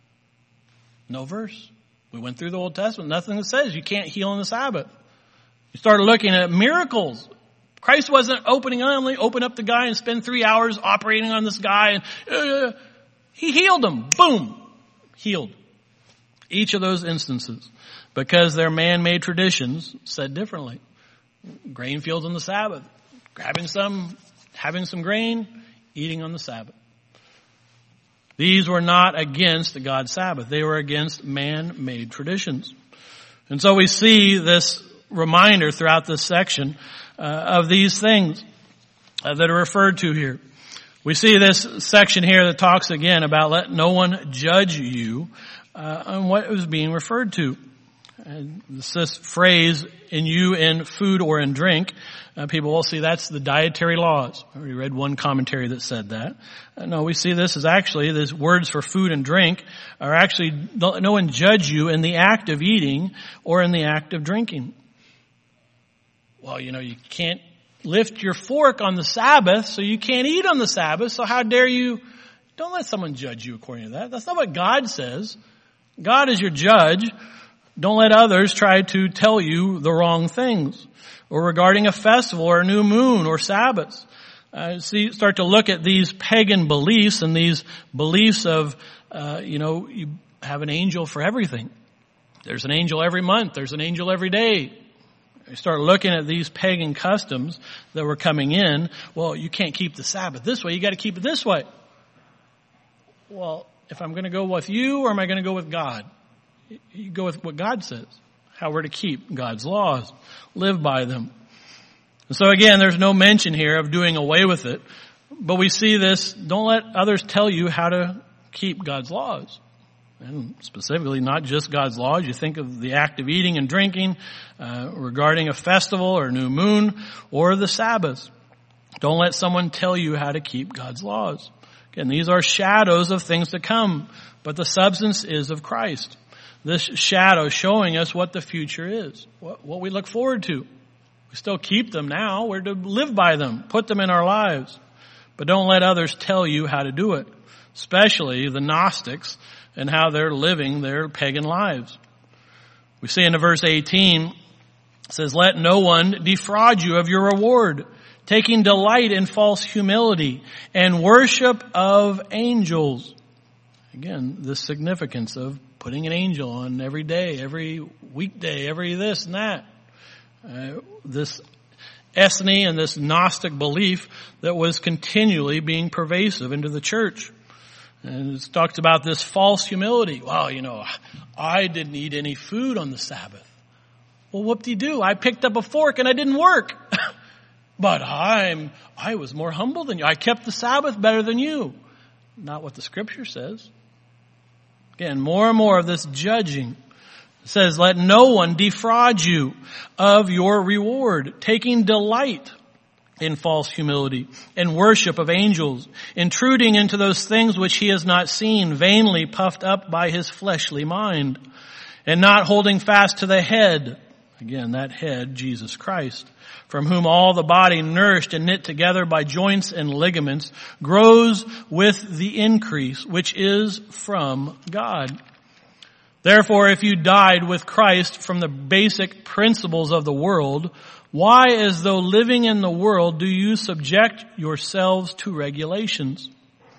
No verse. We went through the Old Testament. Nothing that says you can't heal on the Sabbath. You started looking at miracles. Christ wasn't open up the guy and spend 3 hours operating on this guy. And he healed him. Boom. Healed. Each of those instances. Because their man-made traditions said differently. Grain fields on the Sabbath. Grabbing some, having some grain, eating on the Sabbath. These were not against God's Sabbath. They were against man-made traditions. And so we see this reminder throughout this section of these things that are referred to here. We see this section here that talks again about let no one judge you on what is being referred to. And this phrase, in food or in drink, people will see that's the dietary laws. I already read one commentary that said that. No, we see this as actually, these words for food and drink are actually, no one judge you in the act of eating or in the act of drinking. Well, you can't lift your fork on the Sabbath, so you can't eat on the Sabbath, so how dare you? Don't let someone judge you according to that. That's not what God says. God is your judge. Don't let others try to tell you the wrong things. Or regarding a festival or a new moon or Sabbaths. Start to look at these pagan beliefs and these beliefs of, you have an angel for everything. There's an angel every month. There's an angel every day. You start looking at these pagan customs that were coming in. Well, you can't keep the Sabbath this way. You got to keep it this way. Well, if I'm going to go with you or am I going to go with God? You go with what God says. How we're to keep God's laws. Live by them. And so again, there's no mention here of doing away with it. But we see this, don't let others tell you how to keep God's laws. And specifically, not just God's laws. You think of the act of eating and drinking, regarding a festival or new moon or the Sabbath. Don't let someone tell you how to keep God's laws. Again, these are shadows of things to come, but the substance is of Christ. This shadow showing us what the future is, what we look forward to. We still keep them now. We're to live by them, put them in our lives. But don't let others tell you how to do it, especially the Gnostics and how they're living their pagan lives. We see in verse 18, it says, let no one defraud you of your reward, taking delight in false humility and worship of angels. Again, the significance of putting an angel on every day, every weekday, every this and that. This ethne and this Gnostic belief that was continually being pervasive into the church. And it talks about this false humility. Well, I didn't eat any food on the Sabbath. Well, whoop-de-doo, I picked up a fork and I didn't work. But I was more humble than you. I kept the Sabbath better than you. Not what the Scripture says. Again, more and more of this judging. It says, let no one defraud you of your reward, taking delight in false humility and worship of angels, intruding into those things which he has not seen, vainly puffed up by his fleshly mind, and not holding fast to the head. Again, that head, Jesus Christ, from whom all the body, nourished and knit together by joints and ligaments, grows with the increase which is from God. Therefore, if you died with Christ from the basic principles of the world, why, as though living in the world, do you subject yourselves to regulations?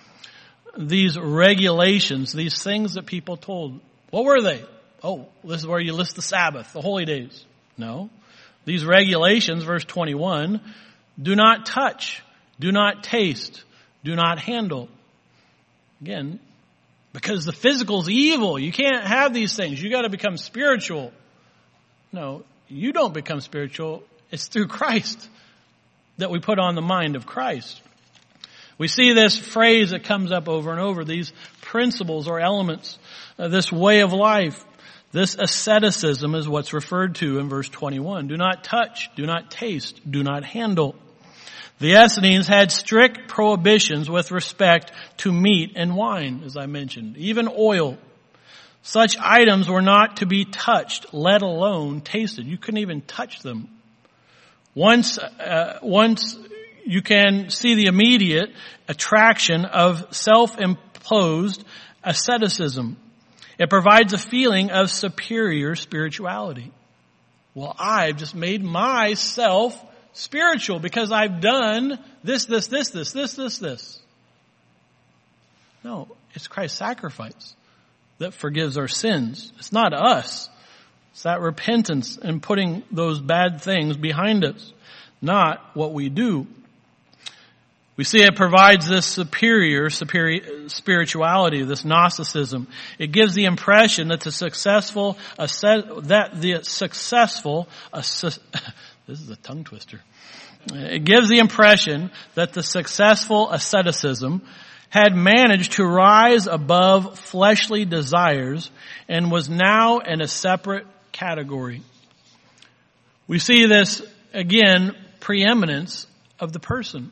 These regulations, these things that people told, what were they? Oh, this is where you list the Sabbath, the holy days. No. These regulations, verse 21, do not touch, do not taste, do not handle. Again, because the physical's evil. You can't have these things. You got to become spiritual. No, you don't become spiritual. It's through Christ that we put on the mind of Christ. We see this phrase that comes up over and over, these principles or elements, this way of life. This asceticism is what's referred to in verse 21. Do not touch, do not taste, do not handle. The Essenes had strict prohibitions with respect to meat and wine, as I mentioned, even oil. Such items were not to be touched, let alone tasted. You couldn't even touch them. Once you can see the immediate attraction of self-imposed asceticism. It provides a feeling of superior spirituality. Well, I've just made myself spiritual because I've done this. No, it's Christ's sacrifice that forgives our sins. It's not us. It's that repentance and putting those bad things behind us, not what we do. We see it provides this superior spirituality, this Gnosticism. It gives the impression that this is a tongue twister. It gives the impression that the successful asceticism had managed to rise above fleshly desires and was now in a separate category. We see this, again, preeminence of the person.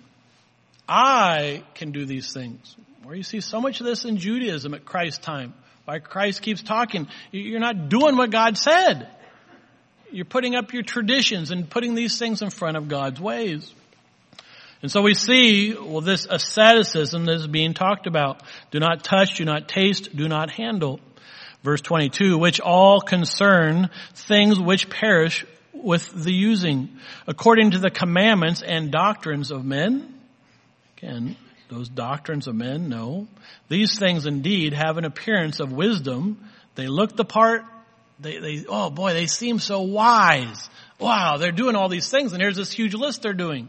I can do these things. Where you see so much of this in Judaism at Christ's time. Why Christ keeps talking. You're not doing what God said. You're putting up your traditions and putting these things in front of God's ways. And so we see, this asceticism that is being talked about. Do not touch, do not taste, do not handle. Verse 22, which all concern things which perish with the using, according to the commandments and doctrines of men. Again, those doctrines of men, no. These things indeed have an appearance of wisdom. They look the part. They seem so wise. Wow, they're doing all these things, and here's this huge list they're doing.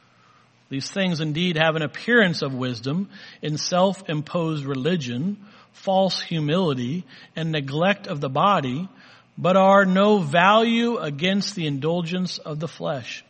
These things indeed have an appearance of wisdom in self-imposed religion, false humility, and neglect of the body, but are no value against the indulgence of the flesh.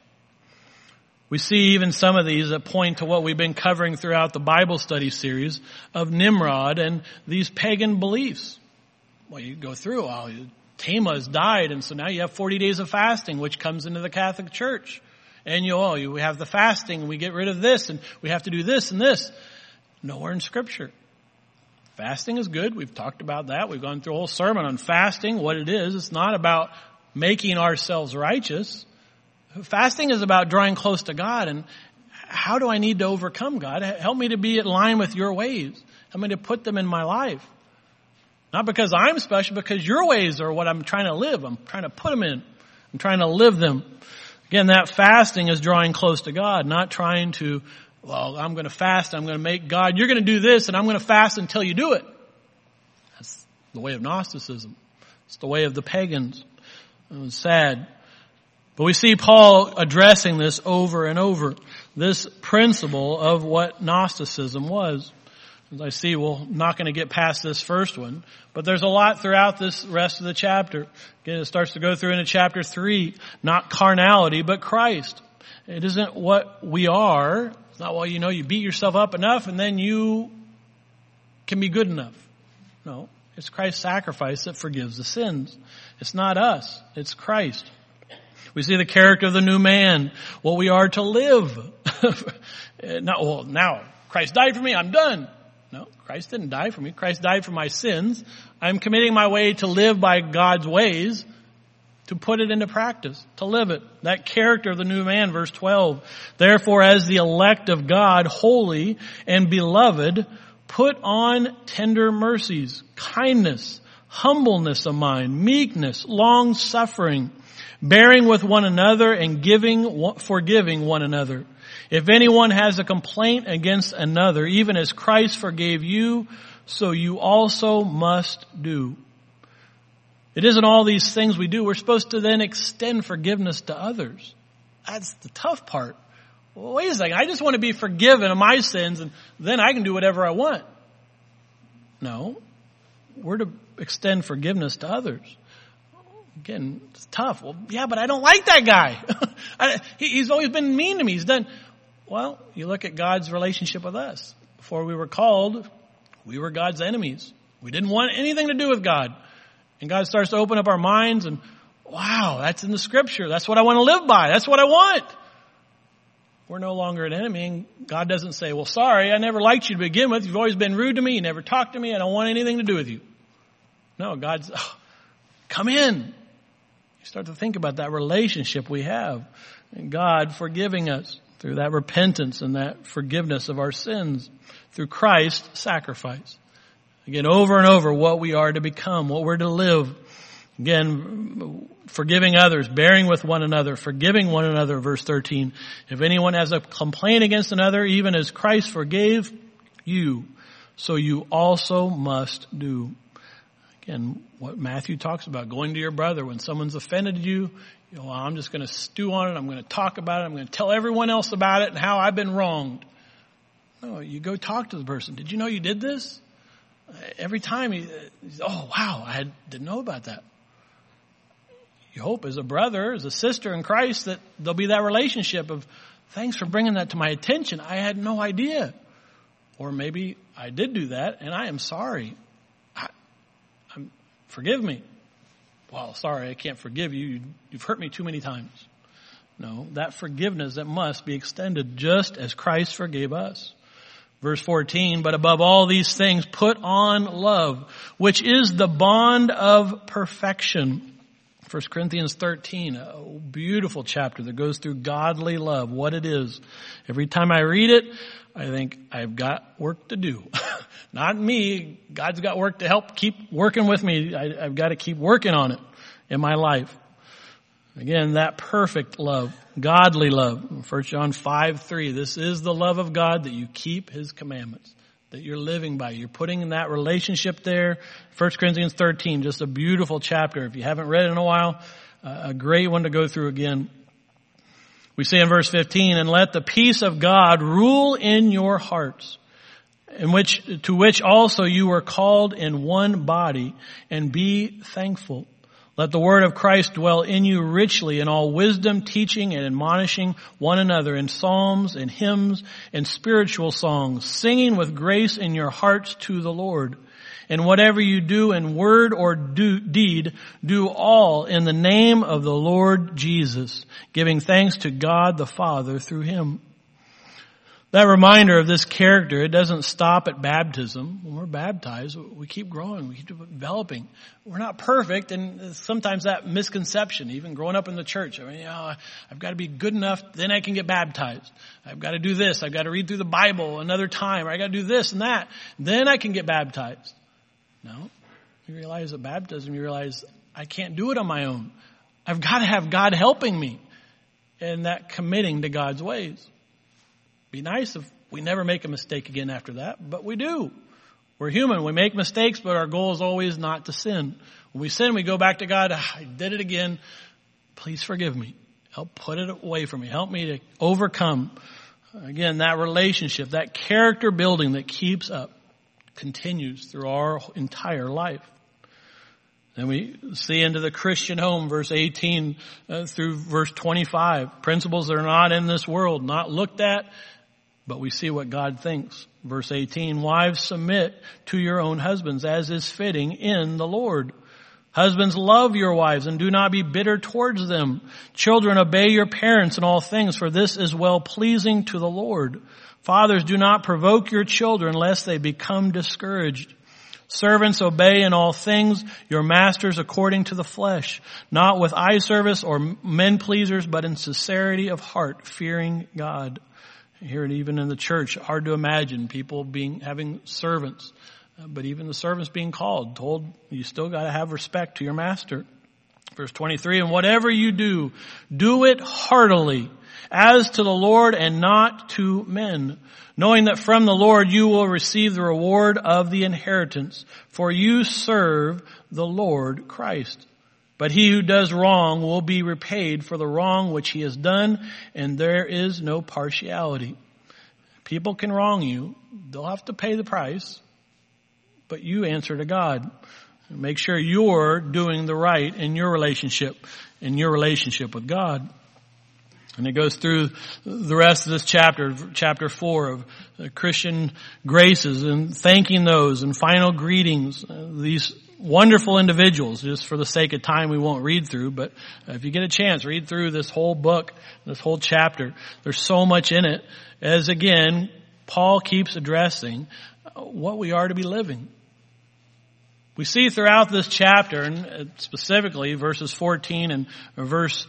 We see even some of these that point to what we've been covering throughout the Bible study series of Nimrod and these pagan beliefs. Well, you go through, Tammuz died, and so now you have 40 days of fasting, which comes into the Catholic Church. And you have the fasting, and we get rid of this, and we have to do this and this. Nowhere in Scripture. Fasting is good. We've talked about that. We've gone through a whole sermon on fasting, what it is. It's not about making ourselves righteous. Fasting is about drawing close to God, and how do I need to overcome, God? Help me to be in line with your ways. Help me to put them in my life. Not because I'm special, because your ways are what I'm trying to live. I'm trying to put them in. I'm trying to live them. Again, that fasting is drawing close to God, not trying to, I'm going to fast, I'm going to make God, you're going to do this, and I'm going to fast until you do it. That's the way of Gnosticism. It's the way of the pagans. It was sad. But we see Paul addressing this over and over, this principle of what Gnosticism was. As I see, we're not going to get past this first one, but there's a lot throughout this rest of the chapter. Again, it starts to go through into chapter 3, not carnality, but Christ. It isn't what we are. It's not, well, you beat yourself up enough and then you can be good enough. No, it's Christ's sacrifice that forgives the sins. It's not us. It's Christ. We see the character of the new man, what we are to live. Now Christ died for me, I'm done. No, Christ didn't die for me. Christ died for my sins. I'm committing my way to live by God's ways, to put it into practice, to live it. That character of the new man, verse 12. Therefore, as the elect of God, holy and beloved, put on tender mercies, kindness, humbleness of mind, meekness, long-suffering, bearing with one another and forgiving one another. If anyone has a complaint against another, even as Christ forgave you, so you also must do. It isn't all these things we do. We're supposed to then extend forgiveness to others. That's the tough part. Well, wait a second. I just want to be forgiven of my sins and then I can do whatever I want. No. We're to extend forgiveness to others. Again, it's tough. Well, yeah, but I don't like that guy. He's always been mean to me. He's done. Well, you look at God's relationship with us. Before we were called, we were God's enemies. We didn't want anything to do with God. And God starts to open up our minds and, wow, that's in the scripture. That's what I want to live by. That's what I want. We're no longer an enemy. And God doesn't say, well, sorry, I never liked you to begin with. You've always been rude to me. You never talked to me. I don't want anything to do with you. No, God's, come in. You start to think about that relationship we have and God forgiving us through that repentance and that forgiveness of our sins through Christ's sacrifice. Again, over and over, what we are to become, what we're to live. Again, forgiving others, bearing with one another, forgiving one another, verse 13. If anyone has a complaint against another, even as Christ forgave you, so you also must do. Again, what Matthew talks about, going to your brother when someone's offended you, well, I'm just going to stew on it. I'm going to talk about it. I'm going to tell everyone else about it and how I've been wronged. No, you go talk to the person. Did you know you did this? Every time oh, wow, I didn't know about that. You hope as a brother, as a sister in Christ, that there'll be that relationship of, thanks for bringing that to my attention. I had no idea. Or maybe I did do that and I am sorry. Forgive me. Well, sorry, I can't forgive you. You've hurt me too many times. No, that forgiveness that must be extended just as Christ forgave us. Verse 14, but above all these things, put on love, which is the bond of perfection. 1 Corinthians 13, a beautiful chapter that goes through godly love, what it is. Every time I read it, I think I've got work to do. Not me. God's got work to help keep working with me. I've got to keep working on it in my life. Again, that perfect love, godly love. 1 John 5:3. This is the love of God, that you keep His commandments, that you're living by. You're putting in that relationship there. 1 Corinthians 13, just a beautiful chapter. If you haven't read it in a while, a great one to go through again. We say in verse 15, and let the peace of God rule in your hearts, to which also you were called in one body, and be thankful. Let the word of Christ dwell in you richly in all wisdom, teaching and admonishing one another in psalms and hymns and spiritual songs, singing with grace in your hearts to the Lord. And whatever you do in word or deed, do all in the name of the Lord Jesus, giving thanks to God the Father through Him. That reminder of this character, it doesn't stop at baptism. When we're baptized, we keep growing, we keep developing. We're not perfect, and sometimes that misconception, even growing up in the church, I've got to be good enough, then I can get baptized. I've got to do this, I've got to read through the Bible another time, or I've got to do this and that, then I can get baptized. No, you realize at baptism, you realize I can't do it on my own. I've got to have God helping me, and that committing to God's ways. Be nice if we never make a mistake again after that, but we do. We're human. We make mistakes, but our goal is always not to sin. When we sin, we go back to God. I did it again. Please forgive me. Help put it away from me. Help me to overcome, again, that relationship, that character building that keeps up. continues through our entire life. Then we see into the Christian home, verse 18 through verse 25. Principles that are not in this world, not looked at, but we see what God thinks. Verse 18, wives, submit to your own husbands as is fitting in the Lord. Husbands, love your wives and do not be bitter towards them. Children, obey your parents in all things, for this is well-pleasing to the Lord. Fathers, do not provoke your children lest they become discouraged. Servants, obey in all things your masters according to the flesh, not with eye service or men pleasers, but in sincerity of heart, fearing God. I hear it even in the church. Hard to imagine people having servants, but even the servants being told you still got to have respect to your master. Verse 23, and whatever you do, do it heartily, as to the Lord and not to men, knowing that from the Lord you will receive the reward of the inheritance, for you serve the Lord Christ. But he who does wrong will be repaid for the wrong which he has done, and there is no partiality. People can wrong you. They'll have to pay the price, but you answer to God. Make sure you're doing the right in your relationship with God. And it goes through the rest of this chapter 4 of Christian graces and thanking those and final greetings. These wonderful individuals, just for the sake of time we won't read through, but if you get a chance, read through this whole book, this whole chapter. There's so much in it, as again, Paul keeps addressing what we are to be living. We see throughout this chapter, and specifically verses 14 and verse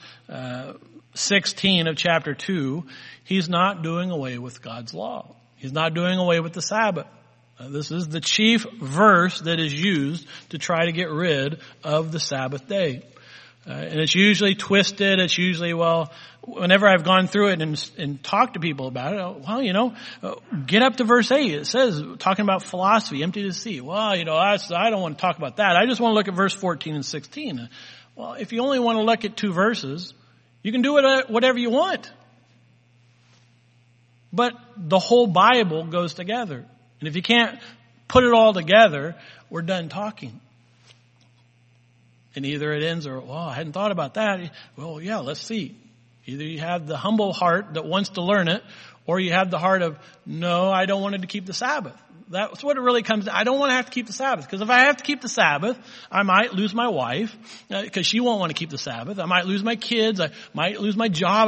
16 of chapter 2, he's not doing away with God's law. He's not doing away with the Sabbath. This is the chief verse that is used to try to get rid of the Sabbath day. And it's usually twisted. It's usually, whenever I've gone through it and talked to people about it, get up to verse 8. It says, talking about philosophy, empty to see. I don't want to talk about that. I just want to look at verse 14 and 16. Well, if you only want to look at two verses, you can do whatever you want. But the whole Bible goes together. And if you can't put it all together, we're done talking. And either it ends or, I hadn't thought about that. Well, yeah, let's see. Either you have the humble heart that wants to learn it, or you have the heart of, no, I don't want to keep the Sabbath. That's what it really comes to. I don't want to have to keep the Sabbath, because if I have to keep the Sabbath, I might lose my wife, because she won't want to keep the Sabbath. I might lose my kids. I might lose my job.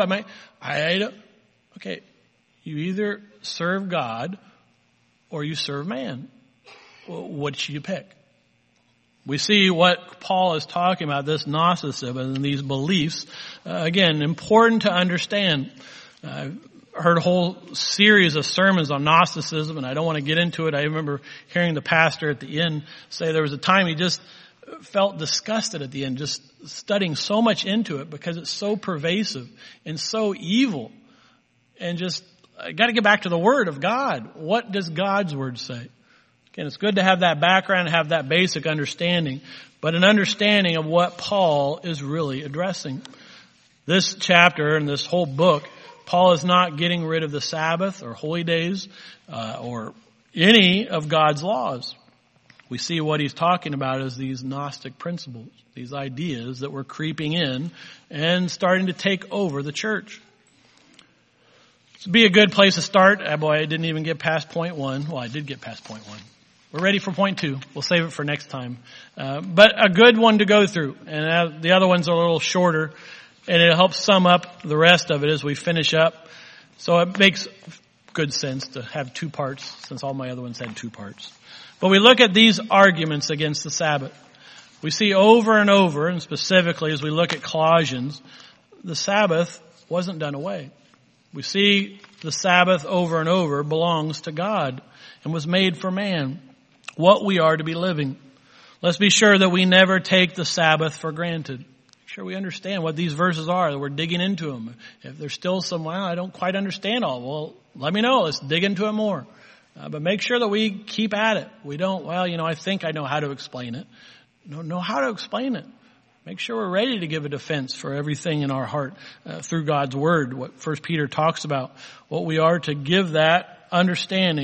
Okay, you either serve God or you serve man. What should you pick? We see what Paul is talking about, this Gnosticism and these beliefs. Again, important to understand. I've heard a whole series of sermons on Gnosticism, and I don't want to get into it. I remember hearing the pastor at the end say there was a time he just felt disgusted at the end, just studying so much into it because it's so pervasive and so evil. And just, I got to get back to the Word of God. What does God's Word say? Again, it's good to have that background, have that basic understanding, but an understanding of what Paul is really addressing. This chapter and this whole book, Paul is not getting rid of the Sabbath or holy days or any of God's laws. We see what he's talking about as these Gnostic principles, these ideas that were creeping in and starting to take over the church. This would be a good place to start. I didn't even get past point 1. Well, I did get past point 1. We're ready for point 2. We'll save it for next time. But a good one to go through. And the other ones are a little shorter. And it helps sum up the rest of it as we finish up. So it makes good sense to have 2 parts, since all my other ones had 2 parts. But we look at these arguments against the Sabbath. We see over and over, and specifically as we look at Colossians, the Sabbath wasn't done away. We see the Sabbath over and over belongs to God and was made for man. What we are to be living. Let's be sure that we never take the Sabbath for granted. Make sure we understand what these verses are, that we're digging into them. If there's still some, I don't quite understand all, well, let me know. Let's dig into it more. But make sure that we keep at it. We don't, I think I know how to explain it. Know how to explain it. Make sure we're ready to give a defense for everything in our heart through God's Word, what 1 Peter talks about, what we are to give that understanding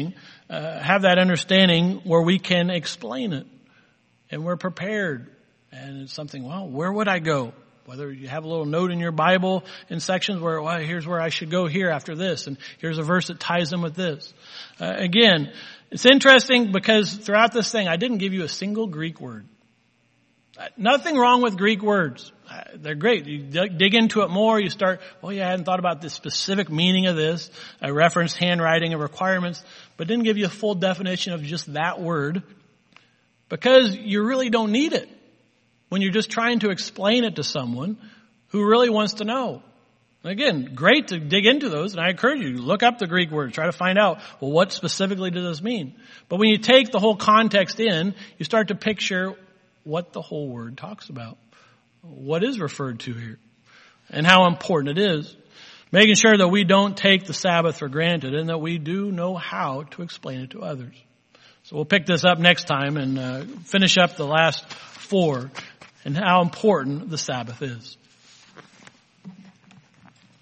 have that understanding where we can explain it and we're prepared. And it's something, well, where would I go? Whether you have a little note in your Bible in sections where, well, here's where I should go here after this, and here's a verse that ties in with this. Again, it's interesting because throughout this thing, I didn't give you a single Greek word. Nothing wrong with Greek words. They're great. You dig into it more. You start, well, yeah, I hadn't thought about the specific meaning of this. I referenced handwriting and requirements, but didn't give you a full definition of just that word because you really don't need it when you're just trying to explain it to someone who really wants to know. Again, great to dig into those, and I encourage you to look up the Greek word, try to find out, well, what specifically does this mean? But when you take the whole context in, you start to picture what the whole word talks about, what is referred to here, and how important it is. Making sure that we don't take the Sabbath for granted and that we do know how to explain it to others. So we'll pick this up next time and finish up the last 4 and how important the Sabbath is.